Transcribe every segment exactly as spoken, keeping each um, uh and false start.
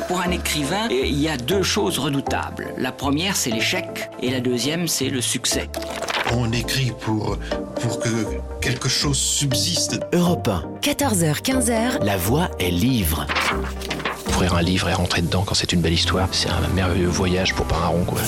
Pour un écrivain, il y a deux choses redoutables. La première, c'est l'échec, et la deuxième, c'est le succès. On écrit pour, pour que quelque chose subsiste. Europe un. quatorze heures quinze. La voix est livre. Ouvrir un livre et rentrer dedans quand c'est une belle histoire, c'est un merveilleux voyage pour pas un rond, quoi.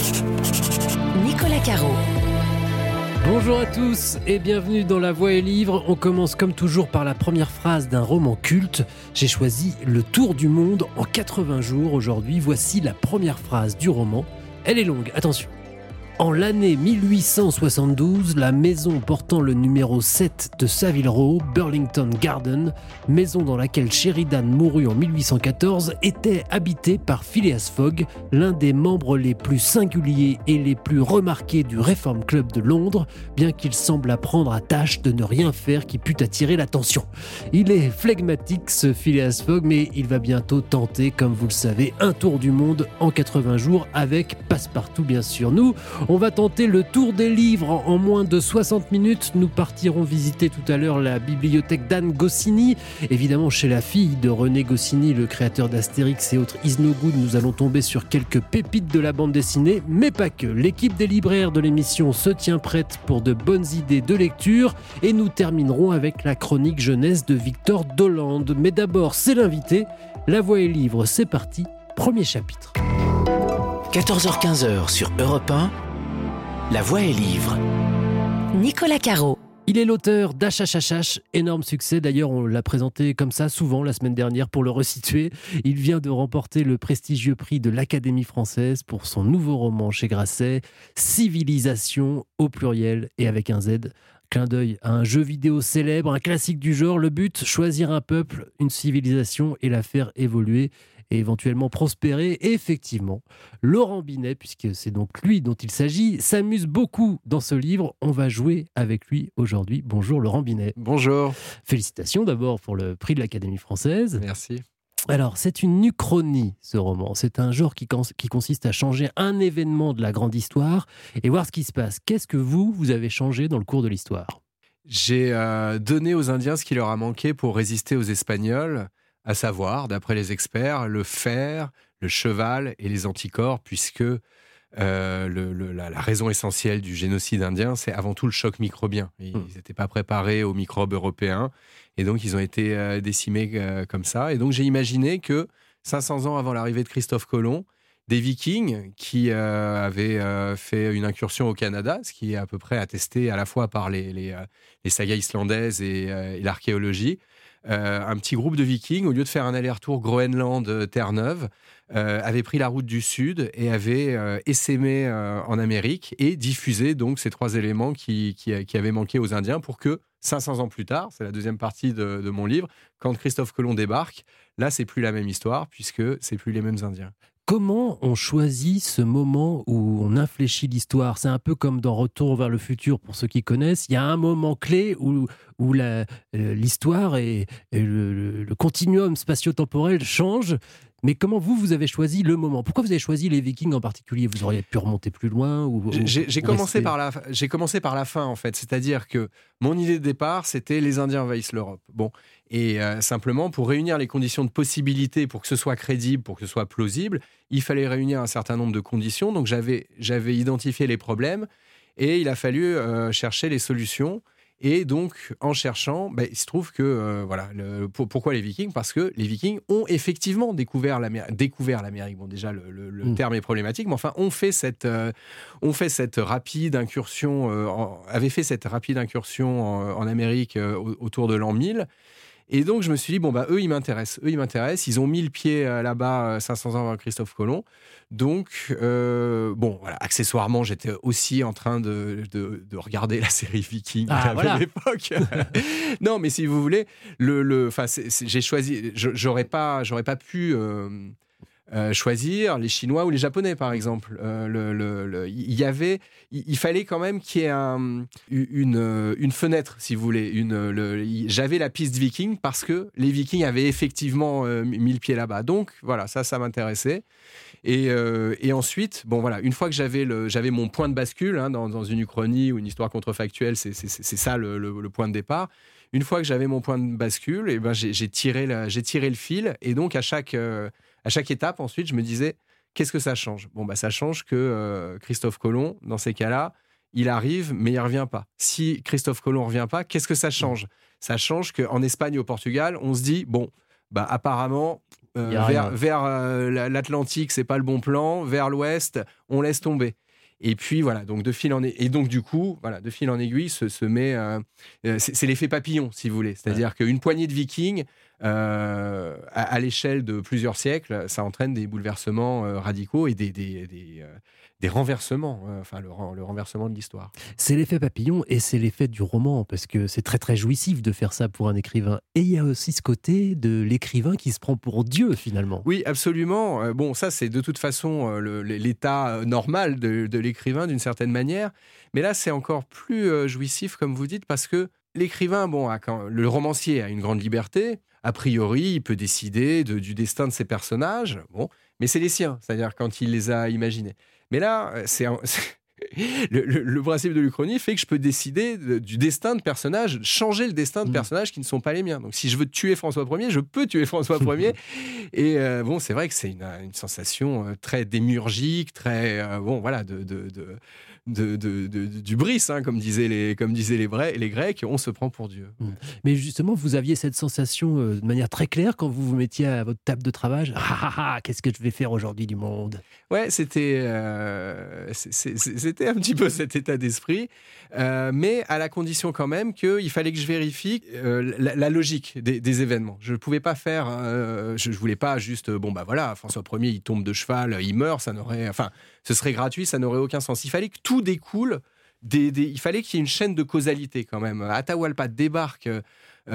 Nicolas Caro. Bonjour à tous et bienvenue dans La Voix est livre. On commence comme toujours par la première phrase d'un roman culte. J'ai choisi Le Tour du monde en quatre-vingts jours aujourd'hui. Voici la première phrase du roman. Elle est longue, attention. En l'année mille huit cent soixante-douze, la maison portant le numéro sept de Savile Row, Burlington Garden, maison dans laquelle Sheridan mourut en mille huit cent quatorze, était habitée par Phileas Fogg, l'un des membres les plus singuliers et les plus remarqués du Reform Club de Londres, bien qu'il semble apprendre à tâche de ne rien faire qui pût attirer l'attention. Il est flegmatique ce Phileas Fogg, mais il va bientôt tenter, comme vous le savez, un tour du monde en quatre-vingts jours avec Passepartout bien sûr. Nous, on va tenter le tour des livres en moins de soixante minutes. Nous partirons visiter tout à l'heure la bibliothèque d'Anne Goscinny. Évidemment, chez la fille de René Goscinny, le créateur d'Astérix et autres Is No Good, nous allons tomber sur quelques pépites de la bande dessinée, mais pas que. L'équipe des libraires de l'émission se tient prête pour de bonnes idées de lecture et nous terminerons avec la chronique jeunesse de Victor Dolande. Mais d'abord, c'est l'invité. La Voix est livre, c'est parti. Premier chapitre. quatorze heures quinze sur Europe un. La Voix est livre. Nicolas Caro. Il est l'auteur d'Achachachache, énorme succès. D'ailleurs, on l'a présenté comme ça souvent la semaine dernière pour le resituer. Il vient de remporter le prestigieux prix de l'Académie française pour son nouveau roman chez Grasset, Civilisation au pluriel et avec un Z. Clin d'œil à un jeu vidéo célèbre, un classique du genre. Le but, choisir un peuple, une civilisation et la faire évoluer et éventuellement prospérer. Et effectivement, Laurent Binet, puisque c'est donc lui dont il s'agit, s'amuse beaucoup dans ce livre. On va jouer avec lui aujourd'hui. Bonjour Laurent Binet. Bonjour. Félicitations d'abord pour le prix de l'Académie française. Merci. Alors, c'est une uchronie, ce roman. C'est un genre qui, cons- qui consiste à changer un événement de la grande histoire et voir ce qui se passe. Qu'est-ce que vous, vous avez changé dans le cours de l'histoire ? J'ai euh, donné aux Indiens ce qui leur a manqué pour résister aux Espagnols, à savoir, d'après les experts, le fer, le cheval et les anticorps, puisque euh, le, le, la, la raison essentielle du génocide indien, c'est avant tout le choc microbien. Ils n'étaient pas préparés aux microbes européens, et donc ils ont été euh, décimés euh, comme ça. Et donc j'ai imaginé que cinq cents ans avant l'arrivée de Christophe Colomb, des Vikings qui euh, avaient euh, fait une incursion au Canada, ce qui est à peu près attesté à la fois par les, les, euh, les sagas islandaises et, euh, et l'archéologie, Euh, un petit groupe de Vikings, au lieu de faire un aller-retour Groenland-Terre-Neuve, euh, avait pris la route du Sud et avait euh, essaimé euh, en Amérique et diffusé donc ces trois éléments qui, qui, qui avaient manqué aux Indiens pour que cinq cents ans plus tard, c'est la deuxième partie de, de mon livre, quand Christophe Colomb débarque, là c'est plus la même histoire puisque c'est plus les mêmes Indiens. Comment on choisit ce moment où on infléchit l'histoire ? C'est un peu comme dans Retour vers le futur, pour ceux qui connaissent. Il y a un moment clé où, où la, l'histoire et, et le, le, le continuum spatio-temporel change. Mais comment vous, vous avez choisi le moment ? Pourquoi vous avez choisi les Vikings en particulier ? Vous auriez pu remonter plus loin ou, J'ai, j'ai, ou commencé rester... par la, j'ai commencé par la fin, en fait. C'est-à-dire que mon idée de départ, c'était les Indiens envahissent l'Europe. Bon. Et euh, simplement, pour réunir les conditions de possibilité, pour que ce soit crédible, pour que ce soit plausible, il fallait réunir un certain nombre de conditions. Donc, j'avais, j'avais identifié les problèmes et il a fallu euh, chercher les solutions. Et donc, en cherchant, bah, il se trouve que, euh, voilà, le, pour, pourquoi les Vikings ? Parce que les Vikings ont effectivement découvert l'Amérique. Découvert l'Amérique. Bon, déjà, le, le, le mmh. terme est problématique, mais enfin, on fait cette, euh, on fait cette rapide incursion, euh, en, avait fait cette rapide incursion en, en Amérique euh, autour de l'an mille. Et donc, je me suis dit, bon, bah, eux, ils m'intéressent. Eux, ils m'intéressent. Ils ont mis le pied euh, là-bas euh, cinq cents ans avant Christophe Colomb. Donc, euh, bon, voilà, accessoirement, j'étais aussi en train de, de, de regarder la série Viking ah, à voilà. l'époque. Non, mais si vous voulez, le, le, c'est, c'est, j'ai choisi, je, j'aurais pas, j'aurais pas pu euh, euh, choisir les Chinois ou les Japonais, par exemple. Euh, le, le, le, il y avait, il, il fallait quand même qu'il y ait un, une, une fenêtre, si vous voulez. Une, le, j'avais la piste Viking parce que les Vikings avaient effectivement euh, mis le pied là-bas. Donc, voilà, ça, ça m'intéressait. Et, euh, et ensuite, bon voilà, une fois que j'avais, le, j'avais mon point de bascule hein, dans, dans une uchronie ou une histoire contrefactuelle, c'est, c'est, c'est ça le, le, le point de départ. Une fois que j'avais mon point de bascule, et ben j'ai, j'ai, tiré la, j'ai tiré le fil. Et donc, à chaque, euh, À chaque étape, ensuite, je me disais, qu'est-ce que ça change ? Bon, bah, ça change que euh, Christophe Colomb, dans ces cas-là, il arrive, mais il ne revient pas. Si Christophe Colomb ne revient pas, qu'est-ce que ça change ? Ça change qu'en Espagne et au Portugal, on se dit, bon, bah, apparemment, euh, vers, vers euh, l'Atlantique, ce n'est pas le bon plan. Vers l'Ouest, on laisse tomber. Et puis voilà, donc de fil en aiguille, et donc du coup, voilà, de fil en aiguille, se, se met, euh, c'est, c'est l'effet papillon, si vous voulez. C'est-à-dire ouais. qu'une poignée de Vikings, euh, à, à l'échelle de plusieurs siècles, ça entraîne des bouleversements euh, radicaux et des, des, des, euh, des renversements, euh, enfin le, le renversement de l'histoire. C'est l'effet papillon et c'est l'effet du roman, parce que c'est très très jouissif de faire ça pour un écrivain. Et il y a aussi ce côté de l'écrivain qui se prend pour Dieu finalement. Oui, absolument. Euh, bon, ça c'est de toute façon euh, le, l'état normal de, de l'écrivain d'une certaine manière, mais là c'est encore plus euh, jouissif comme vous dites, parce que l'écrivain, bon, a, quand, le romancier a une grande liberté. A priori, il peut décider de, du destin de ses personnages, bon, mais c'est les siens, c'est-à-dire quand il les a imaginés. Mais là, c'est, un, c'est le, le, le principe de l'Uchronie fait que je peux décider de, du destin de personnages, changer le destin de mmh. personnages qui ne sont pas les miens. Donc, si je veux tuer François Ier, je peux tuer François Ier. Et euh, bon, c'est vrai que c'est une, une sensation très démiurgique, très euh, bon, voilà, de, de, de De, de, de, de, du bris, hein, comme disaient, les, comme disaient les, Vrais, les Grecs, on se prend pour Dieu. Mmh. Mais justement, vous aviez cette sensation euh, de manière très claire quand vous vous mettiez à votre table de travail. Ah, ah, ah, qu'est-ce que je vais faire aujourd'hui du monde ? Ouais, c'était, euh, c'est, c'est, c'était un petit peu cet état d'esprit, euh, mais à la condition quand même qu'il fallait que je vérifie euh, la, la logique des, des événements. Je ne pouvais pas faire, euh, je ne voulais pas juste, bon bah voilà, François Ier, il tombe de cheval, il meurt, ça n'aurait, enfin, ce serait gratuit, ça n'aurait aucun sens. Il fallait que tout découle, des, des, il fallait qu'il y ait une chaîne de causalité quand même. Atahualpa débarque euh,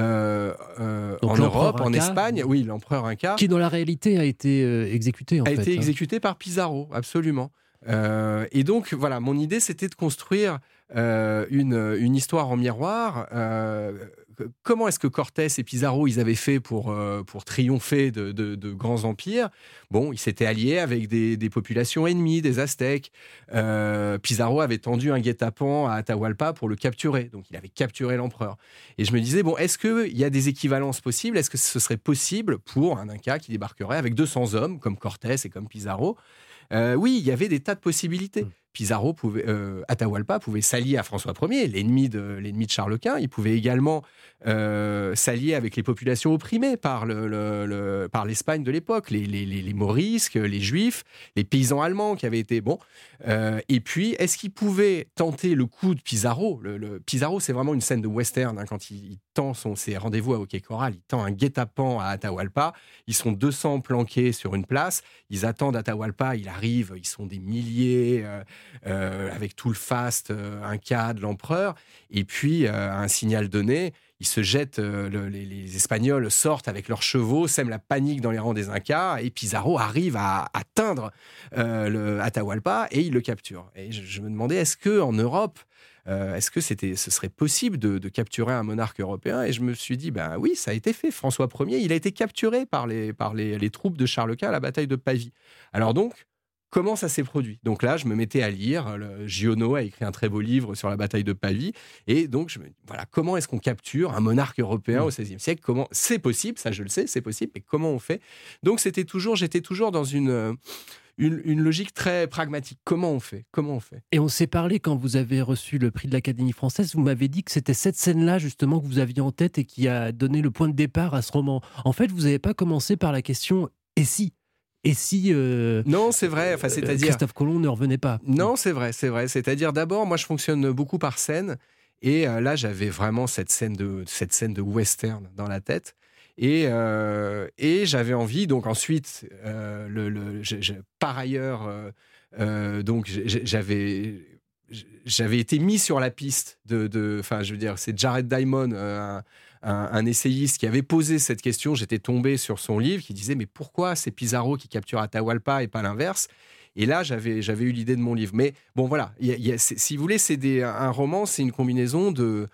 euh, en Europe, en Espagne. Oui, l'empereur Inca. Qui dans la réalité a été euh, exécuté en a fait. A été hein. exécuté par Pizarro, absolument. Euh, et donc voilà, mon idée c'était de construire euh, une, une histoire en miroir. Euh, comment est-ce que Cortés et Pizarro ils avaient fait pour, euh, pour triompher de, de, de grands empires ? Bon, ils s'étaient alliés avec des, des populations ennemies, des Aztèques. Euh, Pizarro avait tendu un guet-apens à Atahualpa pour le capturer. Donc il avait capturé l'empereur. Et je me disais, bon, est-ce qu'il y a des équivalences possibles ? Est-ce que ce serait possible pour un Inca qui débarquerait avec deux cents hommes, comme Cortés et comme Pizarro ? Euh, oui, il y avait des tas de possibilités. Pizarro pouvait, euh, Atahualpa pouvait s'allier à François Ier, l'ennemi de, l'ennemi de Charles Quint. Il pouvait également euh, s'allier avec les populations opprimées par, le, le, le, par l'Espagne de l'époque, les, les, les, les Morisques, les Juifs, les paysans allemands qui avaient été bons. Euh, et puis, est-ce qu'il pouvait tenter le coup de Pizarro ? le, le, Pizarro, c'est vraiment une scène de western, hein, quand il, il tend son, ses rendez-vous à Hockey Corral, il tend un guet-apens à Atahualpa. Ils sont deux cents planqués sur une place. Ils attendent Atahualpa, il arrive, ils sont des milliers... Euh, Euh, avec tout le faste euh, Inca de l'empereur, et puis euh, à un signal donné, ils se jettent, euh, le, les, les Espagnols sortent avec leurs chevaux, sèment la panique dans les rangs des Incas, et Pizarro arrive à atteindre euh, le Atahualpa et il le capture. Et je, je me demandais, est-ce que en Europe, euh, est-ce que c'était, ce serait possible de, de capturer un monarque européen ? Et je me suis dit, ben oui, ça a été fait. François Ier, il a été capturé par les, par les, les troupes de Charles Quint à la bataille de Pavie. Alors donc, comment ça s'est produit ? Donc là, je me mettais à lire. Le Giono a écrit un très beau livre sur la bataille de Pavie. Et donc, je me dis, voilà, comment est-ce qu'on capture un monarque européen mmh. au seizième siècle ? Comment c'est possible ? Ça, je le sais, c'est possible. Mais comment on fait ? Donc, c'était toujours, j'étais toujours dans une, une, une logique très pragmatique. Comment on fait ? Comment on fait ? Et on s'est parlé quand vous avez reçu le prix de l'Académie française. Vous m'avez dit que c'était cette scène-là, justement, que vous aviez en tête et qui a donné le point de départ à ce roman. En fait, vous n'avez pas commencé par la question « et si ?» Et si euh, non, c'est vrai. Enfin, c'est-à-dire Christophe Colomb ne revenait pas. Non, c'est vrai, c'est vrai. C'est-à-dire d'abord, moi, je fonctionne beaucoup par scène, et euh, là, j'avais vraiment cette scène de cette scène de western dans la tête, et euh, et j'avais envie. Donc ensuite, euh, le, le je, je, par ailleurs, euh, euh, donc j'avais j'avais été mis sur la piste de, de, enfin, je veux dire, c'est Jared Diamond, euh, un, un, un essayiste qui avait posé cette question. J'étais tombé sur son livre qui disait, mais pourquoi c'est Pizarro qui capture Atahualpa et pas l'inverse ? Et là, j'avais, j'avais eu l'idée de mon livre. Mais bon, voilà, y a, y a, si vous voulez, c'est des, un roman, c'est une combinaison de,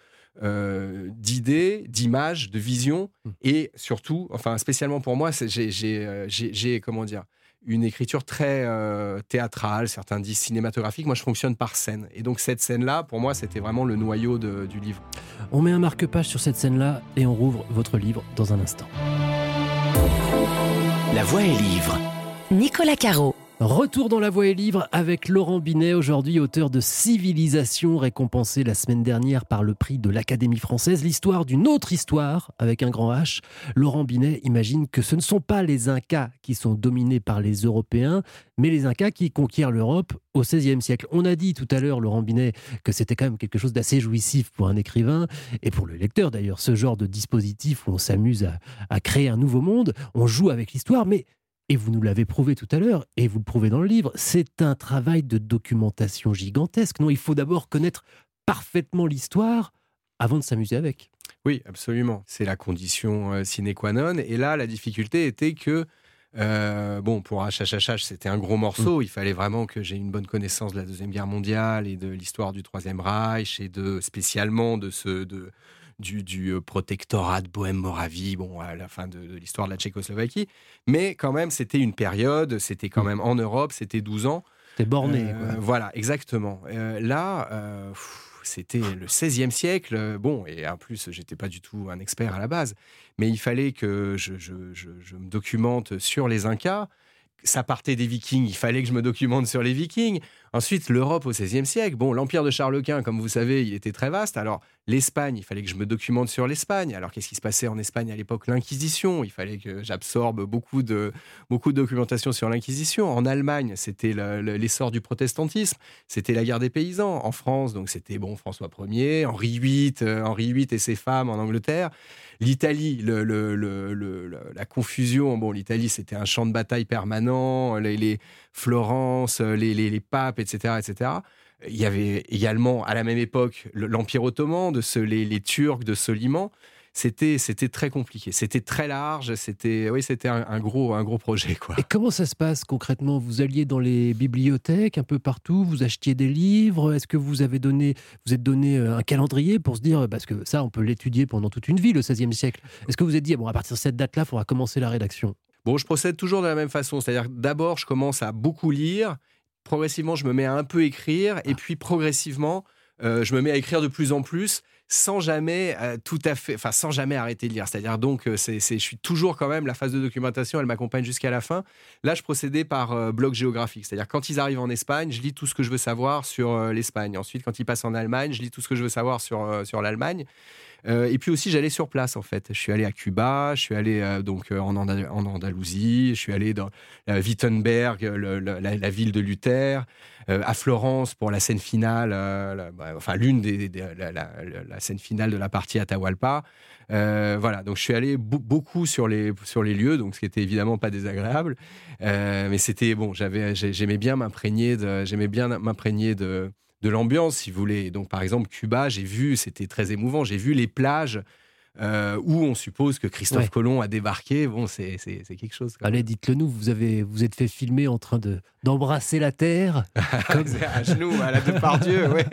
euh, d'idées, d'images, de visions, et surtout, enfin, spécialement pour moi, c'est, j'ai, j'ai, j'ai, j'ai, comment dire, une écriture très euh, théâtrale, certains disent cinématographique. Moi, je fonctionne par scène. Et donc, cette scène-là, pour moi, c'était vraiment le noyau de, du livre. On met un marque-page sur cette scène-là et on rouvre votre livre dans un instant. La Voix est livre. Nicolas Caro. Retour dans La Voix est livre avec Laurent Binet, aujourd'hui auteur de Civilisation, récompensé la semaine dernière par le prix de l'Académie française. L'histoire d'une autre histoire, avec un grand H. Laurent Binet imagine que ce ne sont pas les Incas qui sont dominés par les Européens, mais les Incas qui conquièrent l'Europe au seizième siècle. On a dit tout à l'heure, Laurent Binet, que c'était quand même quelque chose d'assez jouissif pour un écrivain, et pour le lecteur d'ailleurs, ce genre de dispositif où on s'amuse à, à créer un nouveau monde, on joue avec l'histoire, mais... Et vous nous l'avez prouvé tout à l'heure, et vous le prouvez dans le livre, c'est un travail de documentation gigantesque. Non, il faut d'abord connaître parfaitement l'histoire avant de s'amuser avec. Oui, absolument. C'est la condition euh, sine qua non. Et là, la difficulté était que, euh, bon, pour H H H H, c'était un gros morceau. Mmh. Il fallait vraiment que j'ai une bonne connaissance de la Deuxième Guerre mondiale et de l'histoire du Troisième Reich, et de, spécialement de ce... De, du, du protectorat de Bohème-Moravie, bon, à la fin de, de l'histoire de la Tchécoslovaquie. Mais quand même, c'était une période, c'était quand même en Europe, c'était douze ans. C'était borné. Euh, quoi. Voilà, exactement. Euh, là, euh, c'était le seizième siècle. Bon, et en plus, j'étais pas du tout un expert à la base. Mais il fallait que je, je, je, je me documente sur les Incas. Ça partait des Vikings, il fallait que je me documente sur les Vikings. Ensuite, l'Europe au seizième siècle. Bon, l'empire de Charles Quint, comme vous savez, il était très vaste. Alors, l'Espagne, il fallait que je me documente sur l'Espagne. Alors, qu'est-ce qui se passait en Espagne à l'époque? L'Inquisition. Il fallait que j'absorbe beaucoup de, beaucoup de documentation sur l'Inquisition. En Allemagne, c'était le, le, l'essor du protestantisme. C'était la guerre des paysans. En France, donc c'était bon, François Ier, Henri huit, euh, Henri huit et ses femmes en Angleterre. L'Italie, le, le, le, le, la confusion. Bon, l'Italie, c'était un champ de bataille permanent. Les, les Florence, les, les, les papes, et cetera, et cetera. Il y avait également, à la même époque, l'Empire ottoman, de ce, les, les Turcs de Soliman. C'était, c'était très compliqué. C'était très large. C'était, oui, c'était un, un, gros, un gros projet, quoi. Et comment ça se passe concrètement? Vous alliez dans les bibliothèques un peu partout, vous achetiez des livres. Est-ce que vous avez donné, vous êtes donné un calendrier pour se dire, parce que ça, on peut l'étudier pendant toute une vie, le seizième siècle. Est-ce que vous êtes dit, bon, à partir de cette date-là, il faudra commencer la rédaction? Bon, je procède toujours de la même façon. C'est-à-dire, d'abord, je commence à beaucoup lire. Progressivement, je me mets à un peu écrire. Ah. Et puis, progressivement, euh, je me mets à écrire de plus en plus, sans jamais euh, tout à fait, enfin, sans jamais arrêter de lire. C'est-à-dire, donc, c'est, c'est, je suis toujours quand même, la phase de documentation, elle m'accompagne jusqu'à la fin. Là, je procédais par euh, bloc géographique. C'est-à-dire, quand ils arrivent en Espagne, je lis tout ce que je veux savoir sur euh, l'Espagne. Ensuite, quand ils passent en Allemagne, je lis tout ce que je veux savoir sur, euh, sur l'Allemagne. Euh, et puis aussi, j'allais sur place, en fait. Je suis allé à Cuba, je suis allé euh, donc, euh, en, Andal- en Andalousie, je suis allé dans euh, Wittenberg, le, le, la, la ville de Luther, euh, à Florence pour la scène finale, euh, la, bah, enfin l'une des, des la, la, la scène finale de la partie Atahualpa. Euh, voilà, donc je suis allé b- beaucoup sur les, sur les lieux, donc ce qui était évidemment pas désagréable. Euh, mais c'était, bon, j'avais, j'aimais bien m'imprégner de... J'aimais bien m'imprégner de de l'ambiance, si vous voulez. Donc, par exemple, Cuba, j'ai vu, c'était très émouvant, j'ai vu les plages euh, où on suppose que Christophe ouais. Colomb a débarqué. Bon, c'est, c'est, c'est quelque chose. Allez, dites-le nous, vous avez, vous êtes fait filmer en train de, d'embrasser la terre. Comme... à genoux, à la Depardieu, ouais.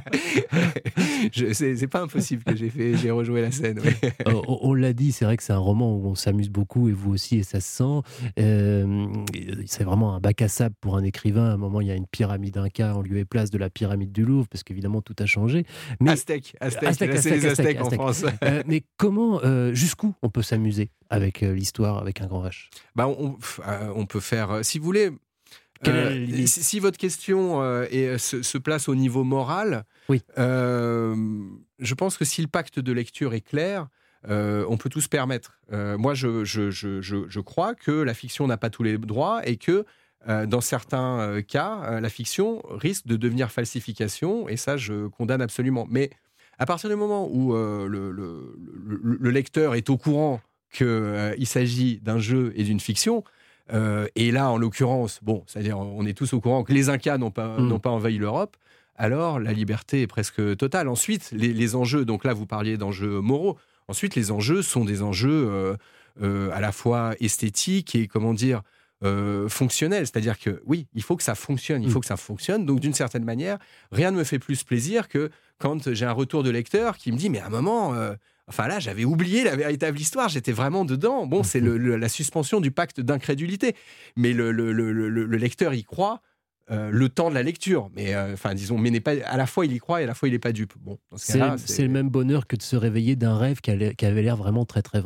Je, c'est, c'est pas impossible que j'ai, fait, j'ai rejoué la scène. Ouais. on, on l'a dit, c'est vrai que c'est un roman où on s'amuse beaucoup, et vous aussi, et ça se sent. Euh, c'est vraiment un bac à sable pour un écrivain. À un moment, il y a une pyramide Inca en lieu et place de la pyramide du Louvre, parce qu'évidemment, tout a changé. Mais... Aztèque, Aztèque, Aztèque, là, Aztèque, c'est les Aztèques, Aztèque en France. Euh, mais comment, euh, jusqu'où on peut s'amuser avec euh, l'histoire, avec un grand H? Bah, on, euh, on peut faire, euh, si vous voulez, euh, si, si votre question euh, est, se, se place au niveau moral, oui. euh, je pense que si le pacte de lecture est clair, euh, on peut tout se permettre. Euh, moi, je, je, je, je, je crois que la fiction n'a pas tous les droits et que Euh, dans certains euh, cas, euh, la fiction risque de devenir falsification, et ça, je condamne absolument. Mais à partir du moment où euh, le, le, le, le lecteur est au courant qu'il euh, s'agit d'un jeu et d'une fiction, euh, et là, en l'occurrence, bon, c'est-à-dire, on est tous au courant que les Incas n'ont pas, mmh. n'ont pas envahi l'Europe, alors la liberté est presque totale. Ensuite, les, les enjeux, donc là, vous parliez d'enjeux moraux, ensuite, les enjeux sont des enjeux euh, euh, à la fois esthétiques et, comment dire, Euh, fonctionnel, c'est-à-dire que oui, il faut que ça fonctionne, il faut que ça fonctionne, donc d'une certaine manière, rien ne me fait plus plaisir que quand j'ai un retour de lecteur qui me dit, mais à un moment, euh, enfin là, j'avais oublié la véritable histoire, j'étais vraiment dedans. Bon, c'est le, le, la suspension du pacte d'incrédulité, mais le, le, le, le, le lecteur y croit euh, le temps de la lecture, mais euh, enfin disons, mais n'est pas, à la fois il y croit et à la fois il n'est pas dupe. Bon, dans ce c'est, cas-là, c'est... c'est le même bonheur que de se réveiller d'un rêve qui, allait, qui avait l'air vraiment très très vrai, quoi.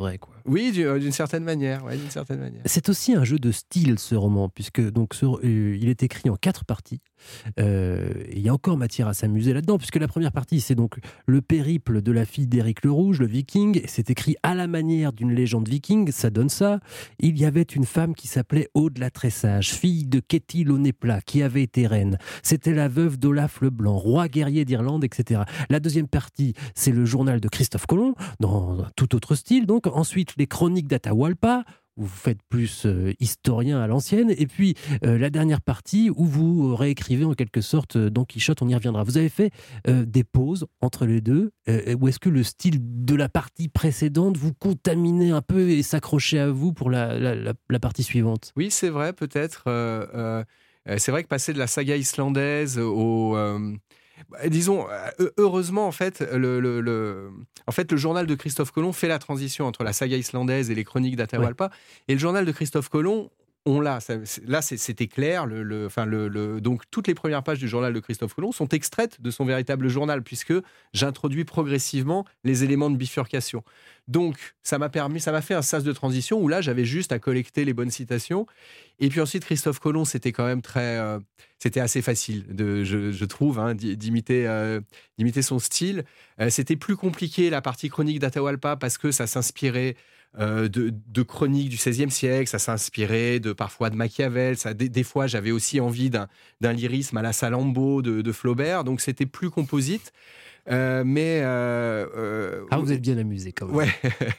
Oui, d'une certaine manière. Ouais, d'une certaine manière. C'est aussi un jeu de style, ce roman, puisque donc, ce, euh, il est écrit en quatre parties. Euh, il y a encore matière à s'amuser là-dedans, puisque la première partie, c'est donc le périple de la fille d'Éric le Rouge, le viking. C'est écrit à la manière d'une légende viking, ça donne ça. Il y avait une femme qui s'appelait Aude la Tressage, fille de Ketty Lonéplat, qui avait été reine. C'était la veuve d'Olaf le Blanc, roi guerrier d'Irlande, et cetera. La deuxième partie, c'est le journal de Christophe Colomb, dans un tout autre style. Donc ensuite, les chroniques d'Atahualpa, où vous faites plus euh, historien à l'ancienne, et puis euh, la dernière partie où vous réécrivez en quelque sorte euh, Don Quichotte, on y reviendra. Vous avez fait euh, des pauses entre les deux, euh, ou est-ce que le style de la partie précédente vous contaminait un peu et s'accrochait à vous pour la, la, la, la partie suivante ? Oui, c'est vrai, peut-être. Euh, euh, c'est vrai que passer de la saga islandaise au... Euh... Disons, heureusement, en fait le, le, le, en fait, le journal de Christophe Colomb fait la transition entre la saga islandaise et les chroniques d'Atahualpa. Ouais. Et le journal de Christophe Colomb, on l'a. Ça, là, c'était clair. Le, le, enfin, le, le, donc, toutes les premières pages du journal de Christophe Colomb sont extraites de son véritable journal, puisque j'introduis progressivement les éléments de bifurcation. Donc, ça m'a permis, ça m'a fait un sas de transition où là, j'avais juste à collecter les bonnes citations. Et puis ensuite, Christophe Colomb, c'était quand même très, euh, c'était assez facile, de, je, je trouve, hein, d'imiter, euh, d'imiter son style. Euh, c'était plus compliqué la partie chronique d'Atahualpa parce que ça s'inspirait euh, de, de chroniques du seizième siècle, ça s'inspirait de parfois de Machiavel. Ça, des, des fois, j'avais aussi envie d'un, d'un lyrisme à la Salammbô de, de Flaubert, donc c'était plus composite. Euh, mais euh, euh, ah, vous êtes bien amusé quand même. Ouais.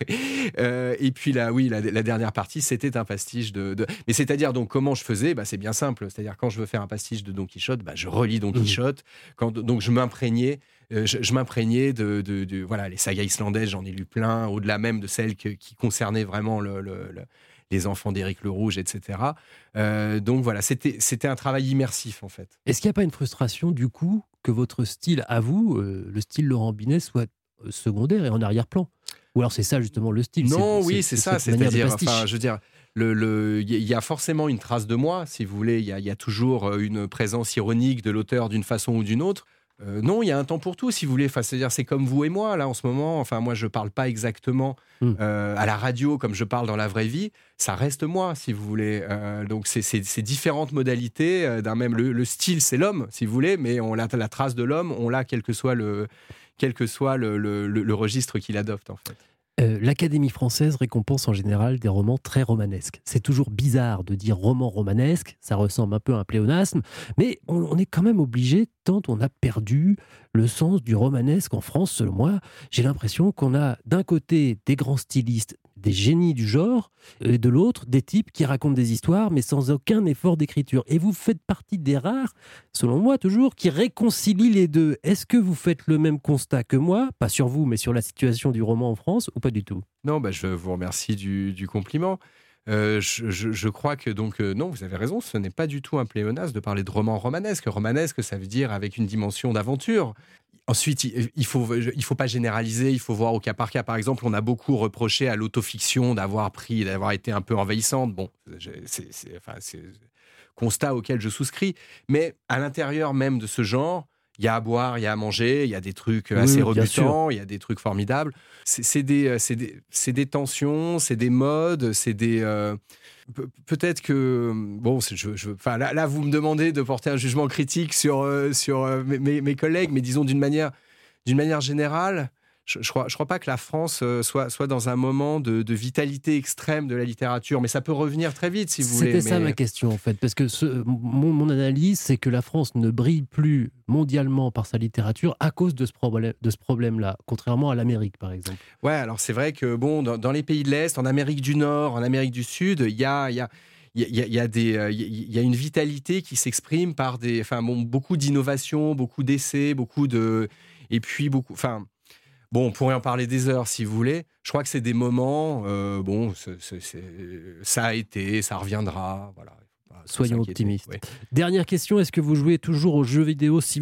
euh, et puis là, oui, la, la dernière partie, c'était un pastiche de. de... Mais c'est-à-dire donc comment je faisais, bah, c'est bien simple. C'est-à-dire quand je veux faire un pastiche de Don Quichotte, bah, je relis Don Quichotte. Mmh. Quand, donc je m'imprégnais, euh, je, je m'imprégnais de, de, de, voilà, les sagas islandaises, j'en ai lu plein, au-delà même de celles que, qui concernaient vraiment le. le, le les enfants d'Éric le Rouge, et cetera. Euh, donc voilà, c'était, c'était un travail immersif, en fait. Est-ce qu'il n'y a pas une frustration, du coup, que votre style, à vous, euh, le style Laurent Binet, soit secondaire et en arrière-plan ? Ou alors c'est ça, justement, le style ? Non, c'est, oui, c'est, c'est, c'est ça. C'est-à-dire, enfin, je veux dire, le, le, y, y a forcément une trace de moi, si vous voulez. Il y a, y a toujours une présence ironique de l'auteur d'une façon ou d'une autre. Euh, non, il y a un temps pour tout, si vous voulez. Enfin, c'est-à-dire, c'est comme vous et moi, là, en ce moment. Enfin, moi, je parle pas exactement euh, à la radio comme je parle dans la vraie vie. Ça reste moi, si vous voulez. Euh, donc, c'est, c'est, c'est différentes modalités euh, d'un même... Le, le style, c'est l'homme, si vous voulez, mais on l'a, la trace de l'homme, on l'a quel que soit le, quel que soit le, le, le, le registre qu'il adopte, en fait. Euh, L'Académie française récompense en général des romans très romanesques. C'est toujours bizarre de dire roman romanesque, ça ressemble un peu à un pléonasme, mais on, on est quand même obligé, tant on a perdu le sens du romanesque en France, selon moi. J'ai l'impression qu'on a d'un côté des grands stylistes, des génies du genre, et de l'autre, des types qui racontent des histoires, mais sans aucun effort d'écriture. Et vous faites partie des rares, selon moi toujours, qui réconcilient les deux. Est-ce que vous faites le même constat que moi ? Pas sur vous, mais sur la situation du roman en France, ou pas du tout ? Non, bah, je vous remercie du, du compliment. Euh, je, je, je crois que, donc, euh, non, vous avez raison, ce n'est pas du tout un pléonasme de parler de roman romanesque. Romanesque, ça veut dire avec une dimension d'aventure. Ensuite, il ne faut, il faut pas généraliser, il faut voir au cas par cas. Par exemple, on a beaucoup reproché à l'autofiction d'avoir pris, d'avoir été un peu envahissante. Bon, c'est, c'est, enfin, c'est un constat auquel je souscris. Mais à l'intérieur même de ce genre, il y a à boire, il y a à manger, il y a des trucs assez oui, rebutants, il y a des trucs formidables. C'est, c'est, des, c'est, des, c'est des tensions, c'est des modes, c'est des... Euh, peut-être que... Bon, je, je, enfin, là, là, vous me demandez de porter un jugement critique sur, euh, sur euh, mes, mes collègues, mais disons d'une manière, d'une manière générale... Je ne crois, je crois pas que la France soit, soit dans un moment de, de vitalité extrême de la littérature, mais ça peut revenir très vite, si vous C'était voulez. C'était ça mais... ma question, en fait, parce que ce, mon, mon analyse, c'est que la France ne brille plus mondialement par sa littérature à cause de ce, problème, de ce problème-là, contrairement à l'Amérique, par exemple. Ouais, alors c'est vrai que, bon, dans, dans les pays de l'Est, en Amérique du Nord, en Amérique du Sud, il y a... Y a Il y, a, il, y a des, il y a une vitalité qui s'exprime par des, enfin, bon, beaucoup d'innovations, beaucoup d'essais, beaucoup de... Et puis, beaucoup... Enfin, bon, on pourrait en parler des heures, si vous voulez. Je crois que c'est des moments... Euh, bon, c'est, c'est, c'est, ça a été, ça reviendra, voilà. Soyons optimistes. Ouais. Dernière question, est-ce que vous jouez toujours aux jeux vidéo Civilisation ?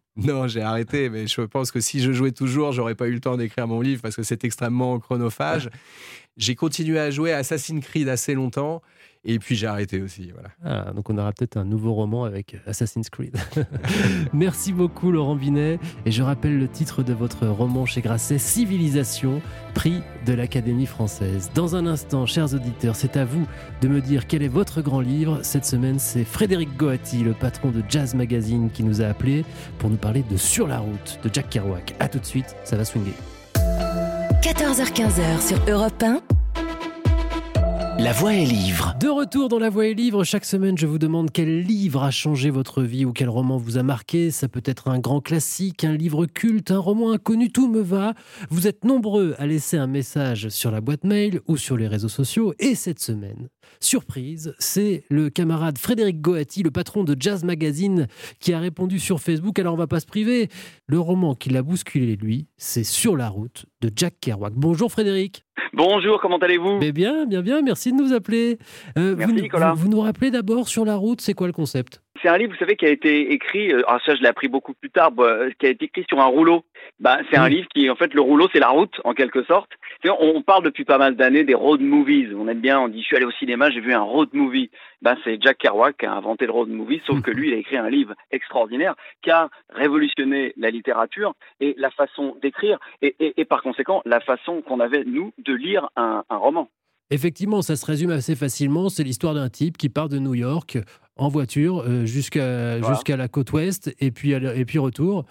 Non, j'ai arrêté, mais je pense que si je jouais toujours, j'aurais pas eu le temps d'écrire mon livre parce que c'est extrêmement chronophage. J'ai continué à jouer à Assassin's Creed assez longtemps et puis j'ai arrêté aussi. Voilà. Ah, donc on aura peut-être un nouveau roman avec Assassin's Creed. Merci beaucoup Laurent Binet. Et je rappelle le titre de votre roman chez Grasset, Civilisation, prix de l'Académie française. Dans un instant, chers auditeurs, c'est à vous de me dire quel est votre grand livre. Cette semaine, c'est Frédéric Goati, le patron de Jazz Magazine, qui nous a appelés pour nous parler de Sur la route de Jack Kerouac. A tout de suite, ça va swinguer. quatorze heures quinze sur Europe un. La Voix est livre. De retour dans La Voix est livre, chaque semaine je vous demande quel livre a changé votre vie ou quel roman vous a marqué. Ça peut être un grand classique, un livre culte, un roman inconnu, tout me va. Vous êtes nombreux à laisser un message sur la boîte mail ou sur les réseaux sociaux. Et cette semaine, surprise, c'est le camarade Frédéric Goati, le patron de Jazz Magazine, qui a répondu sur Facebook. Alors on va pas se priver, le roman qui l'a bousculé lui, c'est Sur la route de Jack Kerouac. Bonjour Frédéric. Bonjour, comment allez-vous ? Mais bien, bien, bien, merci de nous appeler. Euh, Merci vous, Nicolas. Vous, vous nous rappelez d'abord Sur la route, c'est quoi le concept ? C'est un livre, vous savez, qui a été écrit, euh, alors ça je l'ai appris beaucoup plus tard, bah, qui a été écrit sur un rouleau. Bah, c'est un Oui. livre qui, en fait, le rouleau, c'est la route, en quelque sorte. C'est- On parle depuis pas mal d'années des road movies. On aime bien, on dit, je suis allé au cinéma, j'ai vu un road movie. Ben, c'est Jack Kerouac qui a inventé le road movie, sauf que lui, il a écrit un livre extraordinaire qui a révolutionné la littérature et la façon d'écrire et, et, et par conséquent, la façon qu'on avait, nous, de lire un, un roman. Effectivement, ça se résume assez facilement. C'est l'histoire d'un type qui part de New York en voiture euh, jusqu'à Voilà. jusqu'à la côte ouest et puis, à- et puis retour.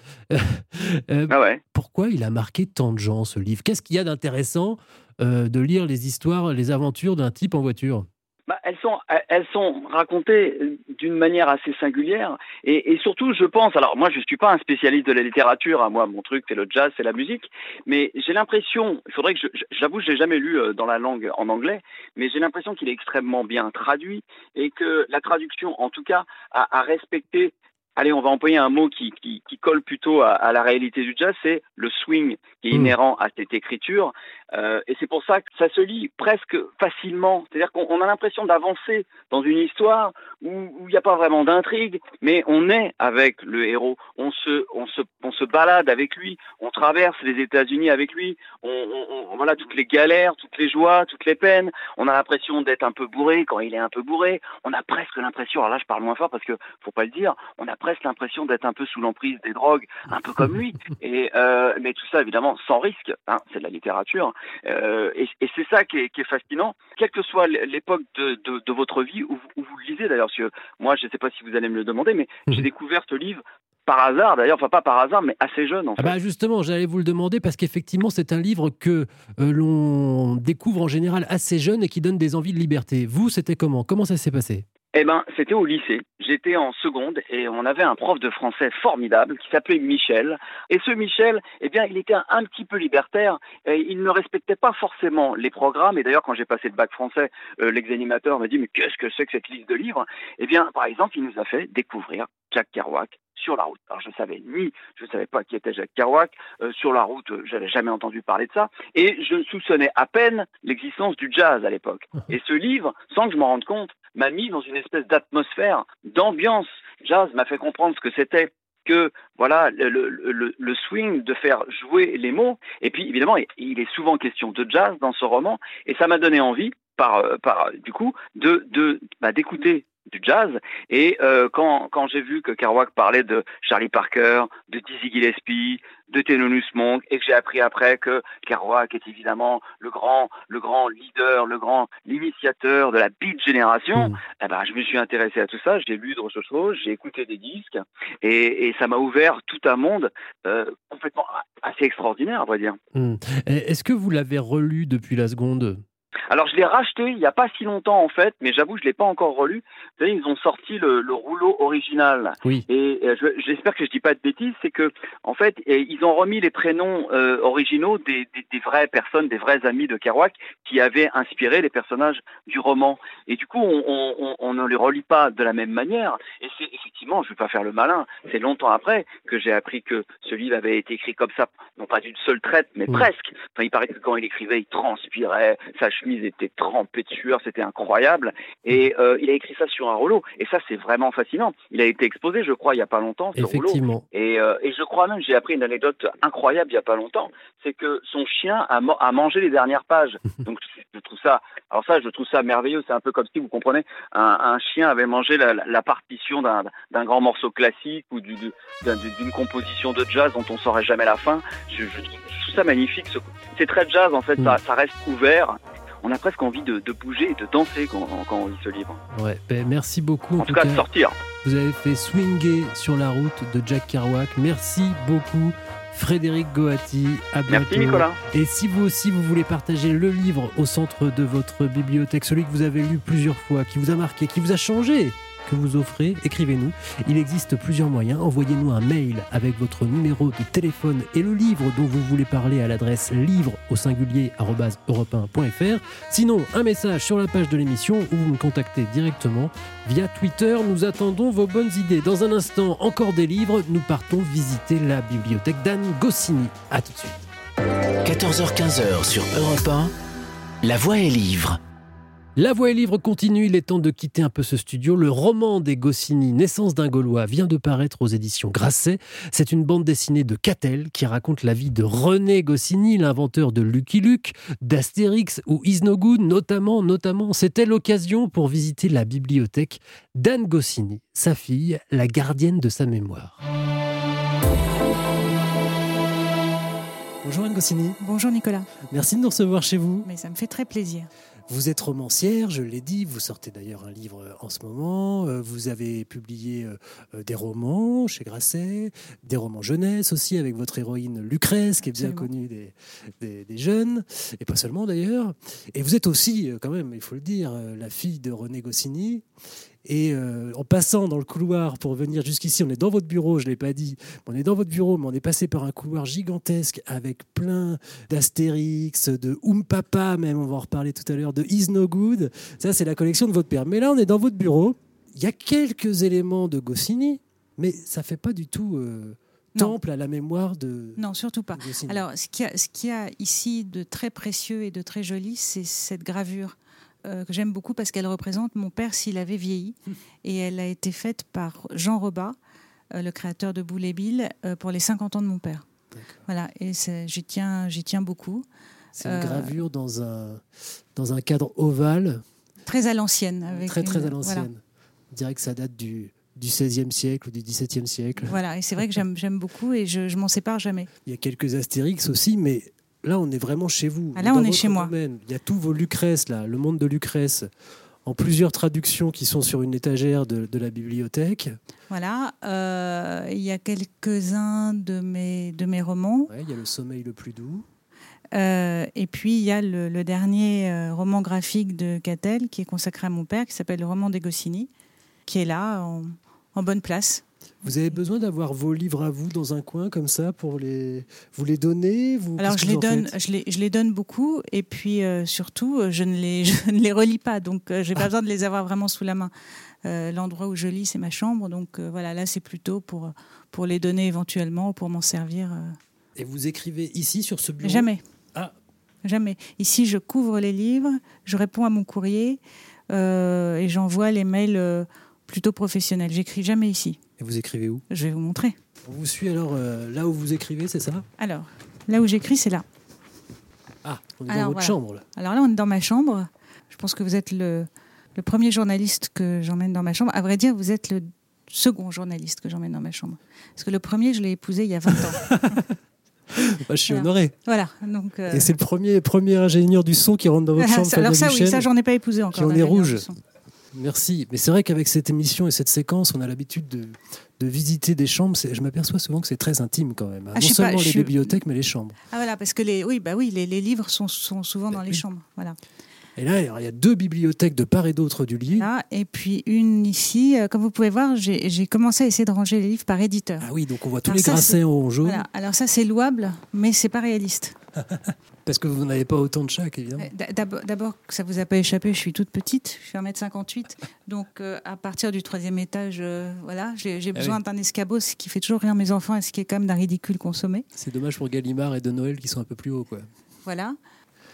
Euh, Ah ouais. pourquoi il a marqué tant de gens, ce livre ? Qu'est-ce qu'il y a d'intéressant euh, de lire les histoires, les aventures d'un type en voiture ? Bah, elles sont, elles sont racontées d'une manière assez singulière et, et surtout, je pense. Alors, moi, je suis pas un spécialiste de la littérature. Hein, moi, mon truc, c'est le jazz, c'est la musique. Mais j'ai l'impression, il faudrait que je, j'avoue, je l'ai jamais lu euh, dans la langue en anglais, mais j'ai l'impression qu'il est extrêmement bien traduit et que la traduction, en tout cas, a, a respecté. Allez, on va employer un mot qui, qui, qui colle plutôt à, à la réalité du jazz, c'est le swing qui est Mmh. inhérent à cette écriture. Euh, et c'est pour ça que ça se lit presque facilement. C'est-à-dire qu'on on a l'impression d'avancer dans une histoire où où il n'y a pas vraiment d'intrigue, mais on est avec le héros. On se, on se, on se balade avec lui. On traverse les États-Unis avec lui. On, on, on- voilà toutes les galères, toutes les joies, toutes les peines. On a l'impression d'être un peu bourré quand il est un peu bourré. On a presque l'impression, alors là je parle moins fort parce que faut pas le dire, on a presque l'impression d'être un peu sous l'emprise des drogues, un peu comme lui. Et euh, mais tout ça évidemment sans risque, hein, c'est de la littérature. Euh, et et c'est ça qui est, qui est fascinant, quelle que soit l'époque de, de, de votre vie où, vous- où vous le lisez d'ailleurs. Parce que moi, je ne sais pas si vous allez me le demander, mais j'ai découvert ce livre par hasard, d'ailleurs, enfin pas par hasard, mais assez jeune en fait. Ah bah justement, j'allais vous le demander parce qu'effectivement, c'est un livre que euh, l'on découvre en général assez jeune et qui donne des envies de liberté. Vous, c'était comment ? Comment ça s'est passé ? Eh ben, c'était au lycée. J'étais en seconde et on avait un prof de français formidable qui s'appelait Michel. Et ce Michel, eh bien, il était un, un petit peu libertaire. Et il ne respectait pas forcément les programmes. Et d'ailleurs, quand j'ai passé le bac français, euh, l'examinateur m'a dit « Mais qu'est-ce que c'est que cette liste de livres ?» Eh bien, par exemple, il nous a fait découvrir Jack Kerouac sur la route. Alors, je savais ni, je savais pas qui était Jack Kerouac. Euh, sur la route, euh, j'avais jamais entendu parler de ça. Et je soupçonnais à peine l'existence du jazz à l'époque. Et ce livre, sans que je m'en rende compte, m'a mis dans une espèce d'atmosphère, d'ambiance. Jazz m'a fait comprendre ce que c'était que voilà le, le, le, le swing, de faire jouer les mots. Et puis évidemment, il est souvent question de jazz dans ce roman, et ça m'a donné envie, par, par du coup, de, de bah, d'écouter du jazz. Et euh, quand, quand j'ai vu que Kerouac parlait de Charlie Parker, de Dizzy Gillespie, de Thelonious Monk, et que j'ai appris après que Kerouac est évidemment le grand, le grand leader, le grand, l'initiateur de la Beat Generation, mmh. eh ben, je me suis intéressé à tout ça, j'ai lu d'autres choses, j'ai écouté des disques, et, et ça m'a ouvert tout un monde euh, complètement assez extraordinaire, à vrai dire. Mmh. Est-ce que vous l'avez relu depuis la seconde ? Alors, je l'ai racheté il n'y a pas si longtemps, en fait, mais j'avoue, je ne l'ai pas encore relu. Vous savez, ils ont sorti le, le rouleau original. Oui. Et euh, je, j'espère que je ne dis pas de bêtises, c'est que, en fait, ils ont remis les prénoms euh, originaux des, des, des vraies personnes, des vrais amis de Kerouac qui avaient inspiré les personnages du roman. Et du coup, on, on, on ne les relit pas de la même manière. Et c'est effectivement, je ne vais pas faire le malin, c'est longtemps après que j'ai appris que ce livre avait été écrit comme ça, non pas d'une seule traite, mais oui. presque. Enfin, il paraît que quand il écrivait, il transpirait, ça chemise était trempée de sueur, c'était incroyable. Et euh, il a écrit ça sur un rouleau. Et ça, c'est vraiment fascinant. Il a été exposé, je crois, il y a pas longtemps, ce rouleau. Effectivement. Et, euh, et je crois même, j'ai appris une anecdote incroyable il y a pas longtemps, c'est que son chien a, mo- a mangé les dernières pages. Donc je, je trouve ça, alors ça, je trouve ça merveilleux. C'est un peu comme si, vous comprenez, un, un chien avait mangé la, la, la partition d'un, d'un grand morceau classique ou du, du, d'un, d'une composition de jazz dont on saurait jamais la fin. Je, je, je trouve ça magnifique. Ce, c'est très jazz en fait. Mm. Ça, ça reste ouvert. On a presque envie de, de bouger et de danser quand, quand on lit ce livre. Ouais, ben, merci beaucoup. En, En tout cas, de sortir. Vous avez fait Swinguer sur la route de Jack Kerouac. Merci beaucoup, Frédéric Goati. À bientôt. Merci Nicolas. Et si vous aussi vous voulez partager le livre au centre de votre bibliothèque, celui que vous avez lu plusieurs fois, qui vous a marqué, qui vous a changé, que vous offrez, écrivez-nous. Il existe plusieurs moyens. Envoyez-nous un mail avec votre numéro de téléphone et le livre dont vous voulez parler à l'adresse livre au singulier arobase europe un point f r. Sinon, un message sur la page de l'émission ou vous me contactez directement via Twitter. Nous attendons vos bonnes idées. Dans un instant, encore des livres. Nous partons visiter la bibliothèque d'Anne Goscinny. À tout de suite. quatorze heures quinze sur Europe un, La Voix est livre. La Voix est livre continue, il est temps de quitter un peu ce studio. Le roman des Goscinny, Naissance d'un Gaulois, vient de paraître aux éditions Grasset. C'est une bande dessinée de Catel qui raconte la vie de René Goscinny, l'inventeur de Lucky Luke, d'Astérix ou Is No Good, notamment, notamment. C'était l'occasion pour visiter la bibliothèque d'Anne Goscinny, sa fille, la gardienne de sa mémoire. Bonjour Anne Goscinny. Bonjour Nicolas. Merci de nous recevoir chez vous. Mais ça me fait très plaisir. Vous êtes romancière, je l'ai dit, vous sortez d'ailleurs un livre en ce moment, vous avez publié des romans chez Grasset, des romans jeunesse aussi avec votre héroïne Lucrèce qui est bien Absolument. connue des, des, des jeunes, et pas seulement d'ailleurs. Et vous êtes aussi, quand même, il faut le dire, la fille de René Goscinny. Et euh, en passant dans le couloir pour venir jusqu'ici, on est dans votre bureau, je ne l'ai pas dit, on est dans votre bureau, mais on est passé par un couloir gigantesque avec plein d'Astérix, de Oum Papa même, on va en reparler tout à l'heure, de Is No Good. Ça, c'est la collection de votre père. Mais là, on est dans votre bureau. Il y a quelques éléments de Goscinny, mais ça ne fait pas du tout euh, temple à la mémoire de Non, surtout pas. de Goscinny. Alors, ce qu'il y a, ce qu'il y a ici de très précieux et de très joli, c'est cette gravure. Euh, que j'aime beaucoup parce qu'elle représente mon père s'il avait vieilli. Et elle a été faite par Jean Rebat, euh, le créateur de Boule et Bill, euh, pour les cinquante ans de mon père. D'accord. Voilà, et c'est, j'y, tiens, j'y tiens beaucoup. C'est une euh, gravure dans un, dans un cadre ovale, Très à l'ancienne. Avec très très une- à l'ancienne. Voilà. On dirait que ça date du, du seizième siècle ou du dix-septième siècle. Voilà, et c'est vrai que j'aime, j'aime beaucoup et je, je m'en sépare jamais. Il y a quelques Astérix aussi, mais là, on est vraiment chez vous. Ah, là, Dans on est votre chez moi. domaine. Il y a tous vos Lucrèce, là, le monde de Lucrèce, en plusieurs traductions qui sont sur une étagère de, de la bibliothèque. Voilà, euh, il y a quelques-uns de mes, de mes romans. Ouais, il y a Le sommeil le plus doux. Euh, et puis, il y a le, le dernier euh, roman graphique de Catel qui est consacré à mon père, qui s'appelle Le roman des Goscinny, qui est là, en, en bonne place. Vous avez besoin d'avoir vos livres à vous dans un coin comme ça pour les vous les donner vous, Alors, qu'est-ce je que les, vous en donne, faites je, les, je les donne beaucoup, et puis euh, surtout, euh, je ne, les, je ne les relis pas, donc euh, je n'ai pas besoin de les avoir vraiment sous la main. Euh, l'endroit où je lis, c'est ma chambre, donc euh, voilà, là, c'est plutôt pour, pour les donner éventuellement, ou pour m'en servir. euh. Et vous écrivez ici sur ce bureau? Jamais. Ah. Jamais. Ici, je couvre les livres, je réponds à mon courrier euh, et j'envoie les mails euh, plutôt professionnels. J'écris jamais ici. Et vous écrivez où? Je vais vous montrer. On vous suit alors euh, là où vous écrivez, c'est ça? Alors, là où j'écris, c'est là. Ah, on est dans Alors, votre voilà. chambre là. Alors là, on est dans ma chambre. Je pense que vous êtes le, le premier journaliste que j'emmène dans ma chambre. À vrai dire, vous êtes le second journaliste que j'emmène dans ma chambre. Parce que le premier, je l'ai épousé il y a vingt ans. Bah, je suis Voilà. honoré. Voilà. Donc, euh, Et c'est le premier, premier ingénieur du son qui rentre dans votre voilà, chambre. ça- alors Fabien ça, oui, Duchesne. ça, j'en ai pas épousé encore. Qui en est d'ingénieur rouge. du son. Merci. Mais c'est vrai qu'avec cette émission et cette séquence, on a l'habitude de, de visiter des chambres. C'est- Je m'aperçois souvent que c'est très intime quand même. Ah, non je suis seulement pas- les je suis- bibliothèques, mais les chambres. Ah voilà, parce que les, oui, bah oui, les, les livres sont, sont souvent Bah dans les oui. chambres. Voilà. Et là, alors, il y a deux bibliothèques de part et d'autre du lit. Là, et puis une ici. Euh, Comme vous pouvez voir, j'ai j'ai commencé à essayer de ranger les livres par éditeur. Ah oui, donc on voit tous Alors les ça, Grasset en jaune. Voilà. Alors ça, c'est louable, mais c'est pas réaliste. Parce que vous n'avez pas autant de chaque, évidemment. Euh, d- D'abord, d'abord, ça vous a pas échappé, je suis toute petite, je fais un mètre cinquante-huit. Donc, euh, à partir du troisième étage, euh, voilà, j'ai j'ai Ah besoin oui. d'un escabeau, ce qui fait toujours rire mes enfants et ce qui est quand même d'un ridicule consommé. C'est dommage pour Gallimard et de Noël qui sont un peu plus hauts, quoi. Voilà.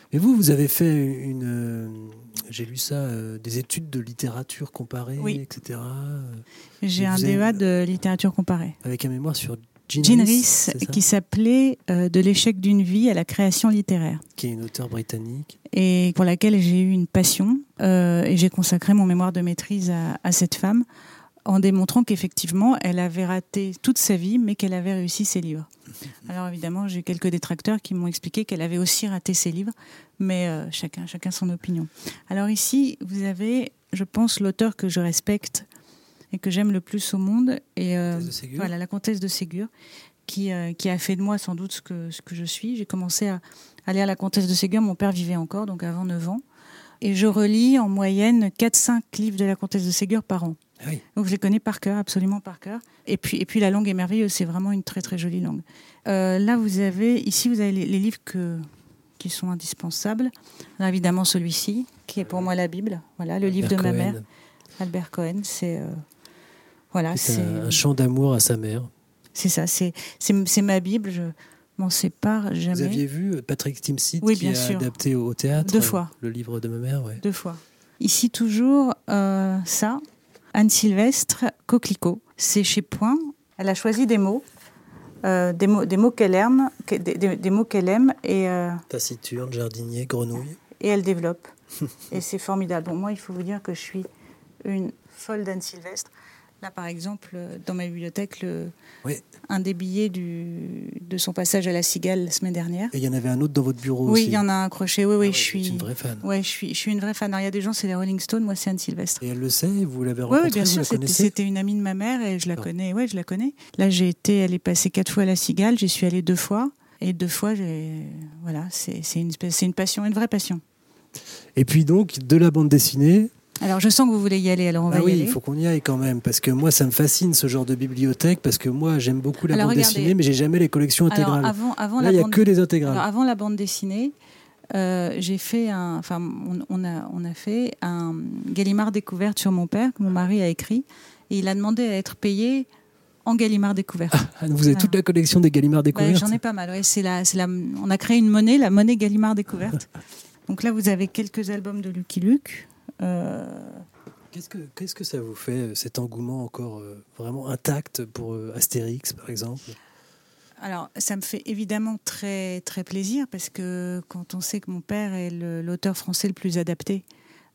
Et vous, vous avez fait une... Euh, j'ai lu ça, euh, des études de littérature comparée, oui. et cetera. J'ai Et un vous D E A avez... de littérature comparée. Avec un mémoire sur Jean, Jean Rhys, Rhys, qui s'appelait euh, « De l'échec d'une vie à la création littéraire ». Qui est une auteure britannique. Et pour laquelle j'ai eu une passion. Euh, et j'ai consacré mon mémoire de maîtrise à, à cette femme, en démontrant qu'effectivement, elle avait raté toute sa vie, mais qu'elle avait réussi ses livres. Alors évidemment, j'ai eu quelques détracteurs qui m'ont expliqué qu'elle avait aussi raté ses livres, mais euh, chacun, chacun son opinion. Alors ici, vous avez, je pense, l'auteur que je respecte et que j'aime le plus au monde, et euh, voilà, la comtesse de Ségur, qui, euh, qui a fait de moi sans doute ce que, ce que je suis. J'ai commencé à, à lire la comtesse de Ségur, mon père vivait encore, donc avant neuf ans, et je relis en moyenne quatre cinq livres de la comtesse de Ségur par an. Ah oui. Donc je les connais par cœur, absolument par cœur. Et puis, et puis la langue est merveilleuse, c'est vraiment une très très jolie langue. Euh, là, vous avez, ici, vous avez les, les livres que, qui sont indispensables. Alors, évidemment, celui-ci, qui est pour moi la Bible. Voilà, le livre de ma mère, Albert Cohen. C'est euh, voilà, c'est c'est un, un chant d'amour à sa mère. C'est ça, c'est, c'est, c'est ma Bible. Je m'en sépare jamais. Vous aviez vu Patrick Timsit, oui, qui a sûr. adapté au théâtre Deux fois. Le livre de ma mère, ouais. Deux fois. Ici toujours euh, ça. Anne Sylvestre, Coquelicot. C'est chez Point. Elle a choisi des mots, euh, des mots, des mots qu'elle aime, des, des, des mots qu'elle aime et euh, taciturne, jardinier, grenouille. Et elle développe. Et c'est formidable. Bon, moi, il faut vous dire que je suis une folle d'Anne Sylvestre. Là, par exemple, dans ma bibliothèque, le, oui. un des billets du, de son passage à la Cigale la semaine dernière. Et il y en avait un autre dans votre bureau oui, aussi. Oui, il y en a un accroché. Oui, oui, ah ouais, je suis une vraie fan. Ouais, je suis, je suis une vraie fan. Alors, il y a des gens, c'est les Rolling Stones, moi, c'est Anne Sylvestre. Et elle le sait, vous l'avez rencontrée, oui, bien vous sûr, la c'était, connaissez c'était une amie de ma mère et je la connais. Ouais, je la connais. Là, j'ai été, elle est passée quatre fois à la Cigale. J'y suis allée deux fois et deux fois, j'ai, voilà, c'est, c'est une, c'est une passion, une vraie passion. Et puis donc de la bande dessinée. Alors, je sens que vous voulez y aller, alors on ah va oui, y aller. Il faut qu'on y aille quand même, parce que moi, ça me fascine ce genre de bibliothèque, parce que moi, j'aime beaucoup la alors, bande regardez, dessinée, mais j'ai jamais les collections intégrales. Alors, avant, avant Là, il n'y a que des intégrales. Alors, avant la bande dessinée, euh, j'ai fait un, enfin, on, on, a, on a fait un Gallimard découverte sur mon père, que mon mari a écrit, et il a demandé à être payé en Gallimard découverte. Ah, vous avez voilà. toute la collection des Gallimard découvertes. Bah, j'en ai pas mal, ouais, c'est la, c'est la, on a créé une monnaie, la monnaie Gallimard découverte. Donc là, vous avez quelques albums de Lucky Luke. Euh... Qu'est-ce que, qu'est-ce que ça vous fait, cet engouement encore euh, vraiment intact pour euh, Astérix, par exemple ? Alors, ça me fait évidemment très, très plaisir, parce que quand on sait que mon père est le, l'auteur français le plus adapté,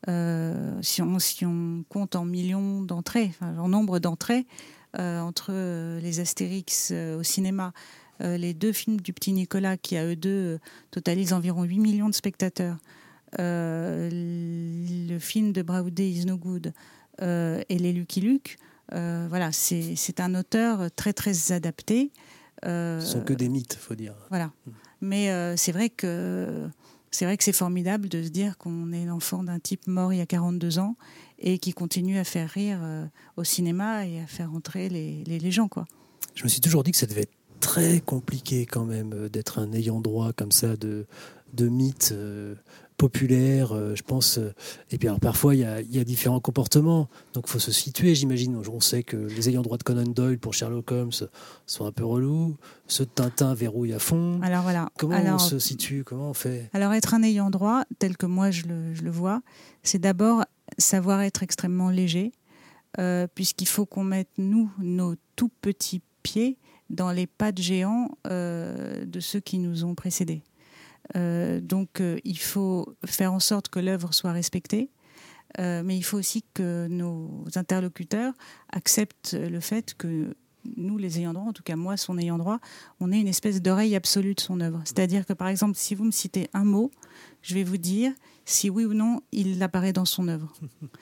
euh, si, on, si on compte en millions d'entrées, enfin, en nombre d'entrées, euh, entre euh, les Astérix euh, au cinéma, euh, les deux films du Petit Nicolas, qui à eux deux euh, totalisent environ huit millions de spectateurs, Euh, le film de Braudé Is No Good euh, et les Lucky Luke, euh, voilà, c'est, c'est un auteur très très adapté. Euh, Ce sont que des mythes, faut dire. Voilà, mmh. mais euh, c'est vrai que c'est vrai que c'est formidable de se dire qu'on est l'enfant d'un type mort il y a quarante-deux ans et qui continue à faire rire euh, au cinéma et à faire entrer les, les, les gens, quoi. Je me suis toujours dit que ça devait être très compliqué quand même euh, d'être un ayant droit comme ça de de mythes euh, populaires, euh, je pense. Euh, et puis alors parfois, il y a, y a différents comportements. Donc il faut se situer, j'imagine. On sait que les ayants droit de Conan Doyle pour Sherlock Holmes sont un peu relous. Ceux de Tintin verrouillent à fond. Alors voilà. Comment alors, on se situe ? Comment on fait ? Alors être un ayant droit, tel que moi je le, je le vois, c'est d'abord savoir être extrêmement léger, euh, puisqu'il faut qu'on mette, nous, nos tout petits pieds dans les pas de géants euh, de ceux qui nous ont précédés. Euh, donc euh, il faut faire en sorte que l'œuvre soit respectée, euh, mais il faut aussi que nos interlocuteurs acceptent le fait que nous, les ayants droit, en tout cas moi, son ayant droit, on est une espèce d'oreille absolue de son œuvre. C'est-à-dire que par exemple, si vous me citez un mot, je vais vous dire si oui ou non il apparaît dans son œuvre.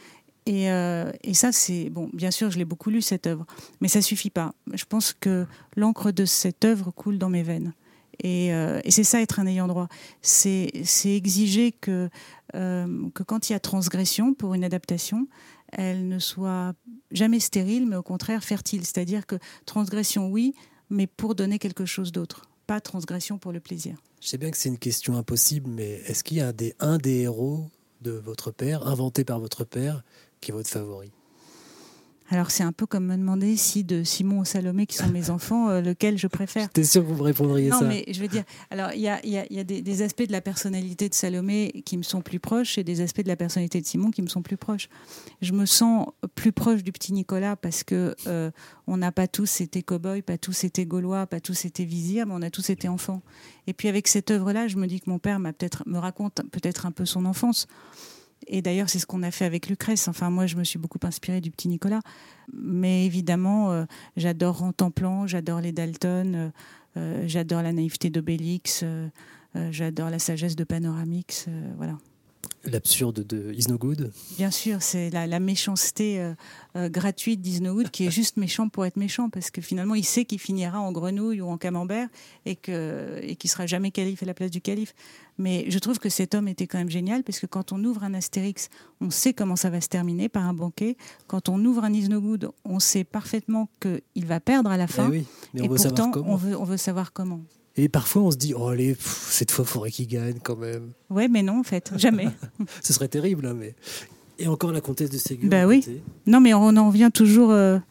Et, euh, et ça, c'est... Bon, bien sûr, je l'ai beaucoup lu, cette œuvre, mais ça ne suffit pas. Je pense que l'encre de cette œuvre coule dans mes veines. Et, euh, et c'est ça, être un ayant droit. C'est, c'est exiger que, euh, que quand il y a transgression pour une adaptation, elle ne soit jamais stérile, mais au contraire fertile. C'est-à-dire que transgression, oui, mais pour donner quelque chose d'autre. Pas transgression pour le plaisir. Je sais bien que c'est une question impossible, mais est-ce qu'il y a des, un des héros de votre père, inventé par votre père, qui est votre favori ? Alors c'est un peu comme me demander si de Simon ou Salomé, qui sont mes enfants, euh, lequel je préfère. J'étais sûr que vous me répondriez non, ça. Non, mais je veux dire, alors il y a, y a, y a des, des aspects de la personnalité de Salomé qui me sont plus proches et des aspects de la personnalité de Simon qui me sont plus proches. Je me sens plus proche du petit Nicolas parce que euh, on n'a pas tous été cow-boys, pas tous été gaulois, pas tous été vizirs, mais on a tous été enfants. Et puis avec cette œuvre-là, je me dis que mon père m'a peut-être, me raconte peut-être un peu son enfance. Et d'ailleurs, c'est ce qu'on a fait avec Lucrèce. Enfin, moi, je me suis beaucoup inspirée du petit Nicolas. Mais évidemment, euh, j'adore Rantanplan, j'adore les Dalton, euh, euh, j'adore la naïveté d'Obélix, euh, euh, j'adore la sagesse de Panoramix, euh, voilà. L'absurde de Is No Good. Bien sûr, c'est la, la méchanceté euh, euh, gratuite d'Is No Good qui est juste méchant pour être méchant, parce que finalement, il sait qu'il finira en grenouille ou en camembert et que, et qu'il ne sera jamais calife à la place du calife. Mais je trouve que cet homme était quand même génial, parce que quand on ouvre un Astérix, on sait comment ça va se terminer, par un banquet. Quand on ouvre un Is No Good, on sait parfaitement qu'il va perdre à la fin. Eh oui, mais on et veut pourtant, savoir comment. On veut, on veut savoir comment. Et parfois, on se dit, oh allez, pff, cette fois, il faudrait qu'il gagne quand même. Ouais, mais non, en fait, jamais. Ce serait terrible, hein, mais... Et encore la comtesse de Ségur. Bah oui. Côté. Non, mais on en revient toujours... Euh...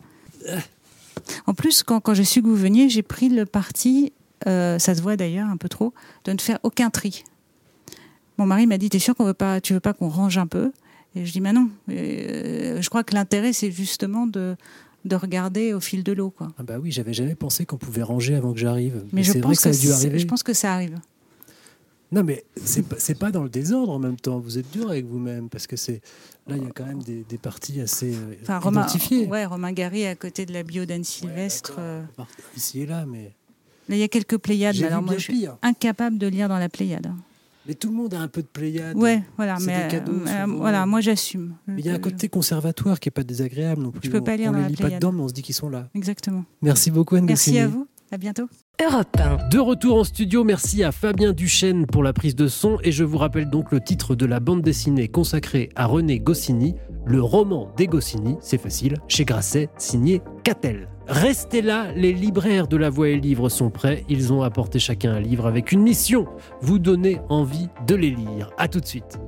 En plus, quand, quand j'ai su que vous veniez, j'ai pris le parti, euh, ça se voit d'ailleurs un peu trop, de ne faire aucun tri. Mon mari m'a dit, t'es sûr qu'on veut pas, tu veux pas qu'on range un peu ? Et je dis, mais non. Euh, je crois que l'intérêt, c'est justement de... de regarder au fil de l'eau, quoi. Ah bah oui, j'avais jamais pensé qu'on pouvait ranger avant que j'arrive. Mais, mais je, c'est pense vrai que ça a que dû arriver. Je pense que ça arrive. Non, mais c'est pas, c'est pas dans le désordre en même temps. Vous êtes dur avec vous-même, parce que c'est là, il y a quand même des, des parties assez euh, enfin, Romain, identifiées. Ouais, Romain Gary à côté de la bio d'Anne Sylvestre. Ouais, euh... ici et là, mais... Là, il y a quelques Pléiades, J'ai mais alors vu moi, bien je suis pire. incapable de lire dans la Pléiade. Mais tout le monde a un peu de Pléiade. Ouais, voilà, c'est mais des cadeaux, euh, souvent. voilà, moi j'assume. Mais il y a un côté conservatoire qui n'est pas désagréable non plus. Je peux pas lire on dans les la lit Pléiade. pas dedans, mais on se dit qu'ils sont là. Exactement. Merci beaucoup, Anne Merci Goscinny. à vous. À bientôt. Europe un. De retour en studio, merci à Fabien Duchesne pour la prise de son, et je vous rappelle donc le titre de la bande dessinée consacrée à René Goscinny, le roman des Goscinny, c'est facile, chez Grasset, signé Catel. Restez là, les libraires de La Voix et Livre sont prêts, ils ont apporté chacun un livre avec une mission, vous donner envie de les lire. À tout de suite.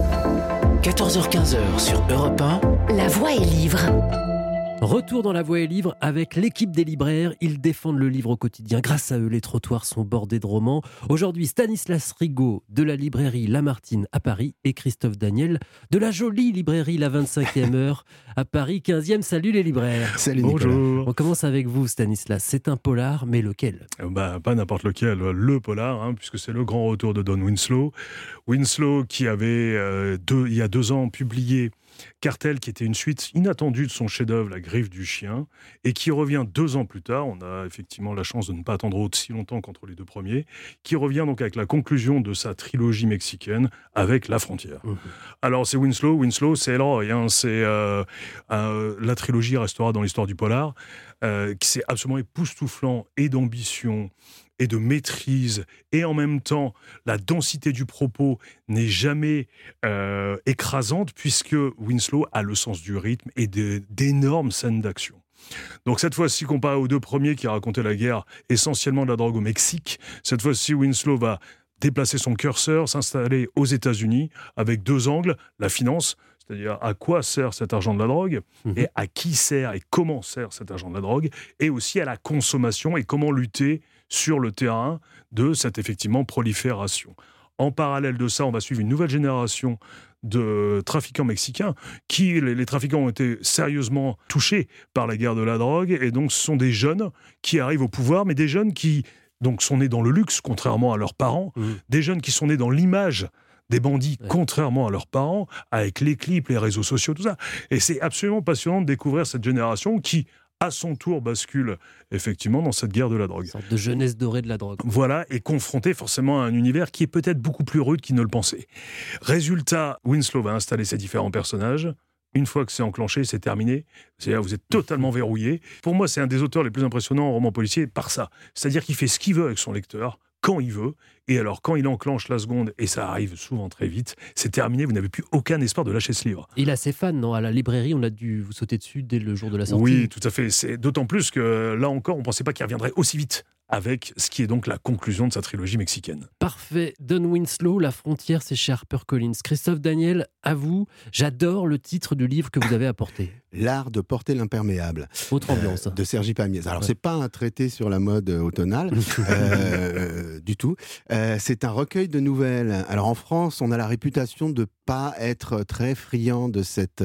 quatorze heures quinze sur Europe un. La Voix et Livre. Retour dans La Voix et Livre avec l'équipe des libraires. Ils défendent le livre au quotidien. Grâce à eux, les trottoirs sont bordés de romans. Aujourd'hui, Stanislas Rigaud de la librairie Lamartine à Paris et Christophe Daniel de la jolie librairie La vingt-cinquième heure à Paris quinzième. Salut les libraires. Salut Bonjour. Nicolas. On commence avec vous, Stanislas. C'est un polar, mais lequel ? Bah, pas n'importe lequel, le polar, hein, puisque c'est le grand retour de Don Winslow. Winslow qui avait, euh, deux, il y a deux ans, publié Cartel, qui était une suite inattendue de son chef-d'œuvre, La Griffe du Chien, et qui revient deux ans plus tard. On a effectivement la chance de ne pas attendre aussi longtemps qu'entre les deux premiers, qui revient donc avec la conclusion de sa trilogie mexicaine avec La Frontière. Mmh. Alors c'est Winslow, Winslow c'est Elroy, hein, c'est euh, euh, la trilogie restera dans l'histoire du polar, euh, qui c'est absolument époustouflant et d'ambition et de maîtrise, et en même temps, la densité du propos n'est jamais euh, écrasante, puisque Winslow a le sens du rythme et de, d'énormes scènes d'action. Donc cette fois-ci, comparé aux deux premiers qui racontaient la guerre essentiellement de la drogue au Mexique, cette fois-ci, Winslow va déplacer son curseur, s'installer aux États-Unis, avec deux angles, la finance, c'est-à-dire à quoi sert cet argent de la drogue, mmh. et à qui sert et comment sert cet argent de la drogue, et aussi à la consommation et comment lutter sur le terrain de cette effectivement prolifération. En parallèle de ça, on va suivre une nouvelle génération de trafiquants mexicains qui, les, les trafiquants ont été sérieusement touchés par la guerre de la drogue, et donc ce sont des jeunes qui arrivent au pouvoir, mais des jeunes qui donc sont nés dans le luxe, contrairement à leurs parents, mmh. des jeunes qui sont nés dans l'image des bandits, ouais. contrairement à leurs parents, avec les clips, les réseaux sociaux, tout ça. Et c'est absolument passionnant de découvrir cette génération qui, à son tour, bascule effectivement dans cette guerre de la drogue. Une sorte de jeunesse dorée de la drogue. Voilà, et confronté forcément à un univers qui est peut-être beaucoup plus rude qu'il ne le pensait. Résultat, Winslow va installer ses différents personnages. Une fois que c'est enclenché, c'est terminé. C'est-à-dire vous êtes totalement verrouillé. Pour moi, c'est un des auteurs les plus impressionnants en roman policier par ça. C'est-à-dire qu'il fait ce qu'il veut avec son lecteur, quand il veut, et alors quand il enclenche la seconde, et ça arrive souvent très vite, c'est terminé, vous n'avez plus aucun espoir de lâcher ce livre. Il a ses fans, non ? À la librairie, on a dû vous sauter dessus dès le jour de la sortie. Oui, tout à fait. C'est d'autant plus que là encore, on ne pensait pas qu'il reviendrait aussi vite avec ce qui est donc la conclusion de sa trilogie mexicaine. Parfait. Don Winslow, La Frontière, c'est chez HarperCollins. Christophe Daniel, à vous, j'adore le titre du livre que vous avez apporté. L'art de porter l'imperméable. Autre ambiance. Euh, de Sergi Pamiès. Alors, Ouais. c'est pas un traité sur la mode automnale, euh, du tout. Euh, c'est un recueil de nouvelles. Alors, en France, on a la réputation de pas être très friand de cette,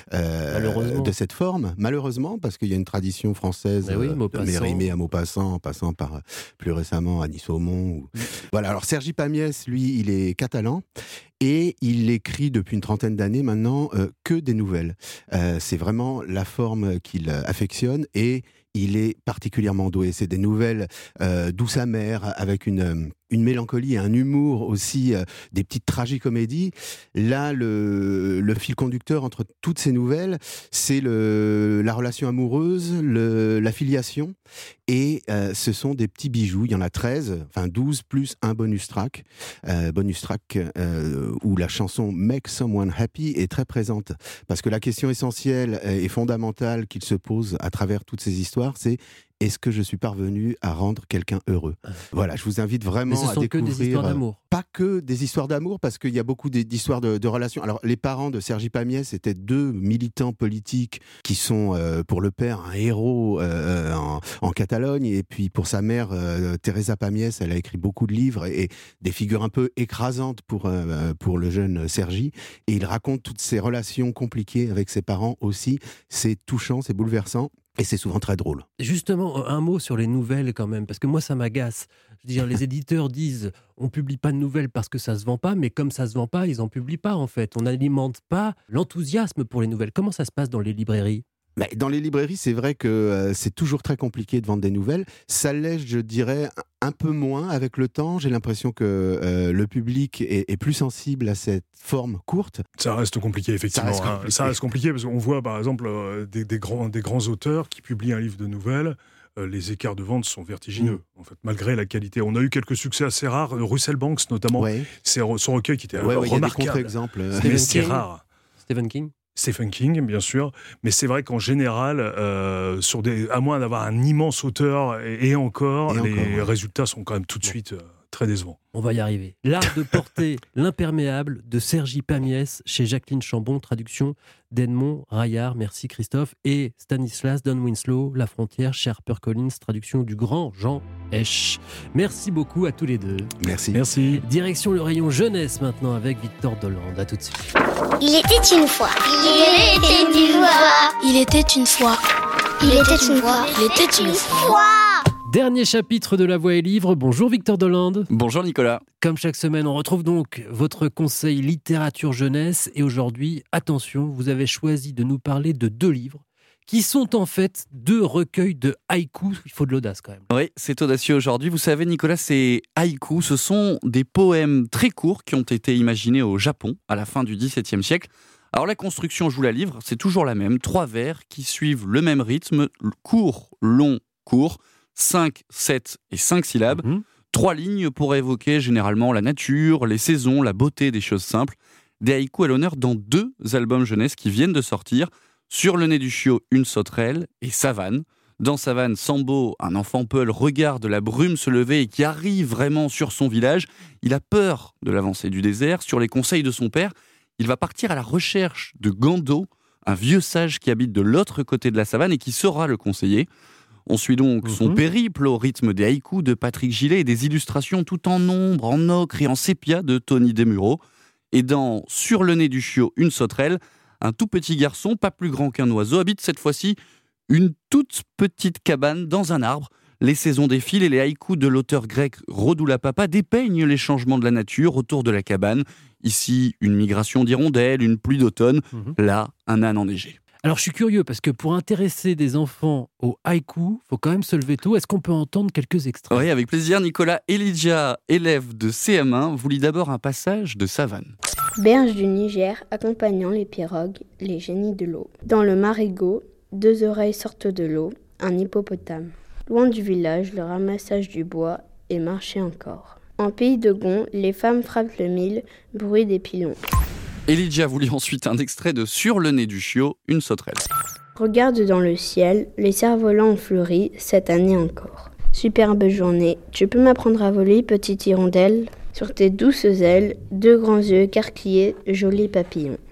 euh, de cette forme, malheureusement, parce qu'il y a une tradition française Mais oui, euh, de Maupassant. Mérimée à Maupassant, en passant par, euh, plus récemment, Annie Saumon. Ou... Voilà, alors Sergi Pamiès, lui, il est catalan. Et il écrit depuis une trentaine d'années maintenant euh, que des nouvelles. Euh, c'est vraiment la forme qu'il affectionne et il est particulièrement doué. C'est des nouvelles euh, douces amères avec une, une mélancolie et un humour aussi, euh, des petites tragicomédies. Là, le, le fil conducteur entre toutes ces nouvelles, c'est le, la relation amoureuse, le, la filiation. Et euh, ce sont des petits bijoux. Il y en a treize, enfin douze plus un bonus track. Euh, bonus track euh, où la chanson Make Someone Happy est très présente. Parce que la question essentielle et fondamentale qu'il se pose à travers toutes ces histoires, c'est est-ce que je suis parvenu à rendre quelqu'un heureux ? Voilà, je vous invite vraiment Mais ce à sont que découvrir. des histoires d'amour. Pas que des histoires d'amour, parce qu'il y a beaucoup d'histoires de, de relations. Alors, les parents de Sergi Pamiès étaient deux militants politiques qui sont, euh, pour le père, un héros euh, en, en Catalogne, et puis pour sa mère, euh, Teresa Pamiès, elle a écrit beaucoup de livres et, et des figures un peu écrasantes pour, euh, pour le jeune Sergi. Et il raconte toutes ces relations compliquées avec ses parents aussi. C'est touchant, c'est bouleversant. Et c'est souvent très drôle. Justement, un mot sur les nouvelles quand même, parce que moi ça m'agace. Je veux dire, les éditeurs disent on publie pas de nouvelles parce que ça se vend pas, mais comme ça se vend pas, ils en publient pas en fait. On n'alimente pas l'enthousiasme pour les nouvelles. Comment ça se passe dans les librairies ? Bah, dans les librairies, c'est vrai que euh, c'est toujours très compliqué de vendre des nouvelles. Ça l'est, je dirais, un peu moins avec le temps. J'ai l'impression que euh, le public est, est plus sensible à cette forme courte. Ça reste compliqué, effectivement. Ça reste compliqué, hein. Ça reste compliqué parce qu'on voit, par exemple, euh, des, des, grands, des grands auteurs qui publient un livre de nouvelles. Euh, les écarts de vente sont vertigineux, mmh. en fait, malgré la qualité. On a eu quelques succès assez rares. Russell Banks, notamment, ouais. c'est son recueil qui était ouais, remarquable. Ouais, il y a des contre-exemples. Mais c'est rare. Stephen King Stephen King, bien sûr, mais c'est vrai qu'en général, euh, sur des, à moins d'avoir un immense auteur, et, et encore, et les encore, ouais. résultats sont quand même tout de suite euh, très décevants. On va y arriver. L'art de porter l'imperméable de Sergi Pamiès chez Jacqueline Chambon, traduction d'Edmond Raillard. Merci Christophe. Et Stanislas Don Winslow, La Frontière, chez HarperCollins, traduction du grand Jean Hesch. Merci beaucoup à tous les deux. Merci. Merci. Direction le rayon jeunesse maintenant avec Victor Dolande. À tout de suite. Il était une fois. Il était une fois. Il était une fois. Il était une fois. Il était une fois. Dernier chapitre de La Voix et Livre. Bonjour Victor Dolande. Bonjour Nicolas. Comme chaque semaine, on retrouve donc votre conseil littérature jeunesse. Et aujourd'hui, attention, vous avez choisi de nous parler de deux livres qui sont en fait deux recueils de haïkus. Il faut de l'audace quand même. Oui, c'est audacieux aujourd'hui. Vous savez Nicolas, ces haïkus, ce sont des poèmes très courts qui ont été imaginés au Japon à la fin du dix-septième siècle. Alors la construction, je vous la livre, c'est toujours la même. Trois vers qui suivent le même rythme, court, long, court. cinq, sept et cinq syllabes. Mmh. Trois lignes pour évoquer généralement la nature, les saisons, la beauté des choses simples. Des haïkus à l'honneur dans deux albums jeunesse qui viennent de sortir. Sur le nez du chiot, une sauterelle et Savane. Dans Savane, Sambo, un enfant peul, regarde la brume se lever et qui arrive vraiment sur son village. Il a peur de l'avancée du désert. Sur les conseils de son père, il va partir à la recherche de Gando, un vieux sage qui habite de l'autre côté de la savane et qui saura le conseiller. On suit donc son mmh. périple au rythme des haïkus de Patrick Gillet et des illustrations tout en ombre, en ocre et en sépia de Tony Desmureaux. Et dans Sur le nez du chiot, une sauterelle, un tout petit garçon, pas plus grand qu'un oiseau, habite cette fois-ci une toute petite cabane dans un arbre. Les saisons défilent et les haïkus de l'auteur grec Rodoula Papa dépeignent les changements de la nature autour de la cabane. Ici, une migration d'hirondelles, une pluie d'automne. Mmh. Là, un âne enneigé. Alors, je suis curieux parce que pour intéresser des enfants au haïku, il faut quand même se lever tôt. Est-ce qu'on peut entendre quelques extraits ? Oui, avec plaisir. Nicolas Elijah, élève de C M un, vous lit d'abord un passage de Savane. Berge du Niger accompagnant les pirogues, les génies de l'eau. Dans le marigot, deux oreilles sortent de l'eau, un hippopotame. Loin du village, le ramassage du bois et marcher encore. En pays de Gonds, les femmes frappent le mille, bruit des pilons. Elijah vous lit ensuite un extrait de Sur le nez du chiot, une sauterelle. Regarde dans le ciel, les cerfs-volants ont fleuri, cette année encore. Superbe journée, tu peux m'apprendre à voler, petite hirondelle ? Sur tes douces ailes, deux grands yeux écarquillés, jolis papillons.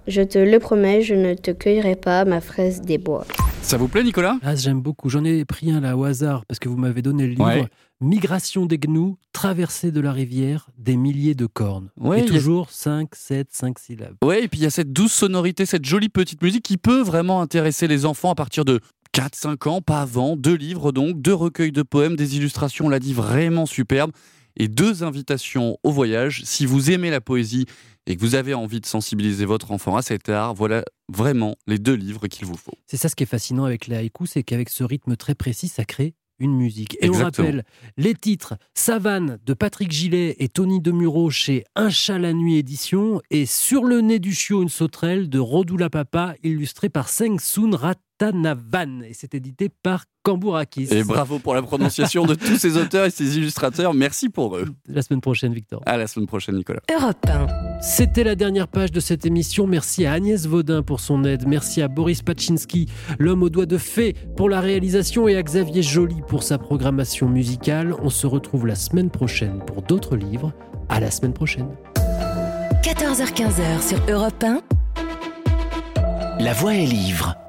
Je te le promets, je ne te cueillerai pas ma fraise des bois. Ça vous plaît, Nicolas ? Ah, j'aime beaucoup. J'en ai pris un là au hasard parce que vous m'avez donné le livre. Ouais. Migration des gnous, traversée de la rivière, des milliers de cornes. Ouais, et y a- toujours cinq, sept, cinq syllabes. Ouais, et puis il y a cette douce sonorité, cette jolie petite musique qui peut vraiment intéresser les enfants à partir de quatre cinq ans, pas avant. Deux livres donc, deux recueils de poèmes, des illustrations, on l'a dit, vraiment superbes. Et deux invitations au voyage. Si vous aimez la poésie et que vous avez envie de sensibiliser votre enfant à cet art, voilà vraiment les deux livres qu'il vous faut. C'est ça ce qui est fascinant avec les haïkus, c'est qu'avec ce rythme très précis, ça crée une musique. Et Exactement. on rappelle les titres: Savane de Patrick Gillet et Tony Demureau chez Un chat la nuit édition, et Sur le nez du chiot une sauterelle de Rodoula Papa, illustré par Seng Soon Ratanavan. Et c'est édité par Cambourakis. Et bravo pour la prononciation de tous ces auteurs et ces illustrateurs. Merci pour eux. La semaine prochaine, Victor. À la semaine prochaine, Nicolas. Europe un. C'était la dernière page de cette émission. Merci à Agnès Vaudin pour son aide. Merci à Boris Pachinski, l'homme aux doigts de fée, pour la réalisation, et à Xavier Joly pour sa programmation musicale. On se retrouve la semaine prochaine pour d'autres livres. À la semaine prochaine. quatorze heures quinze sur Europe un. La voix est livre.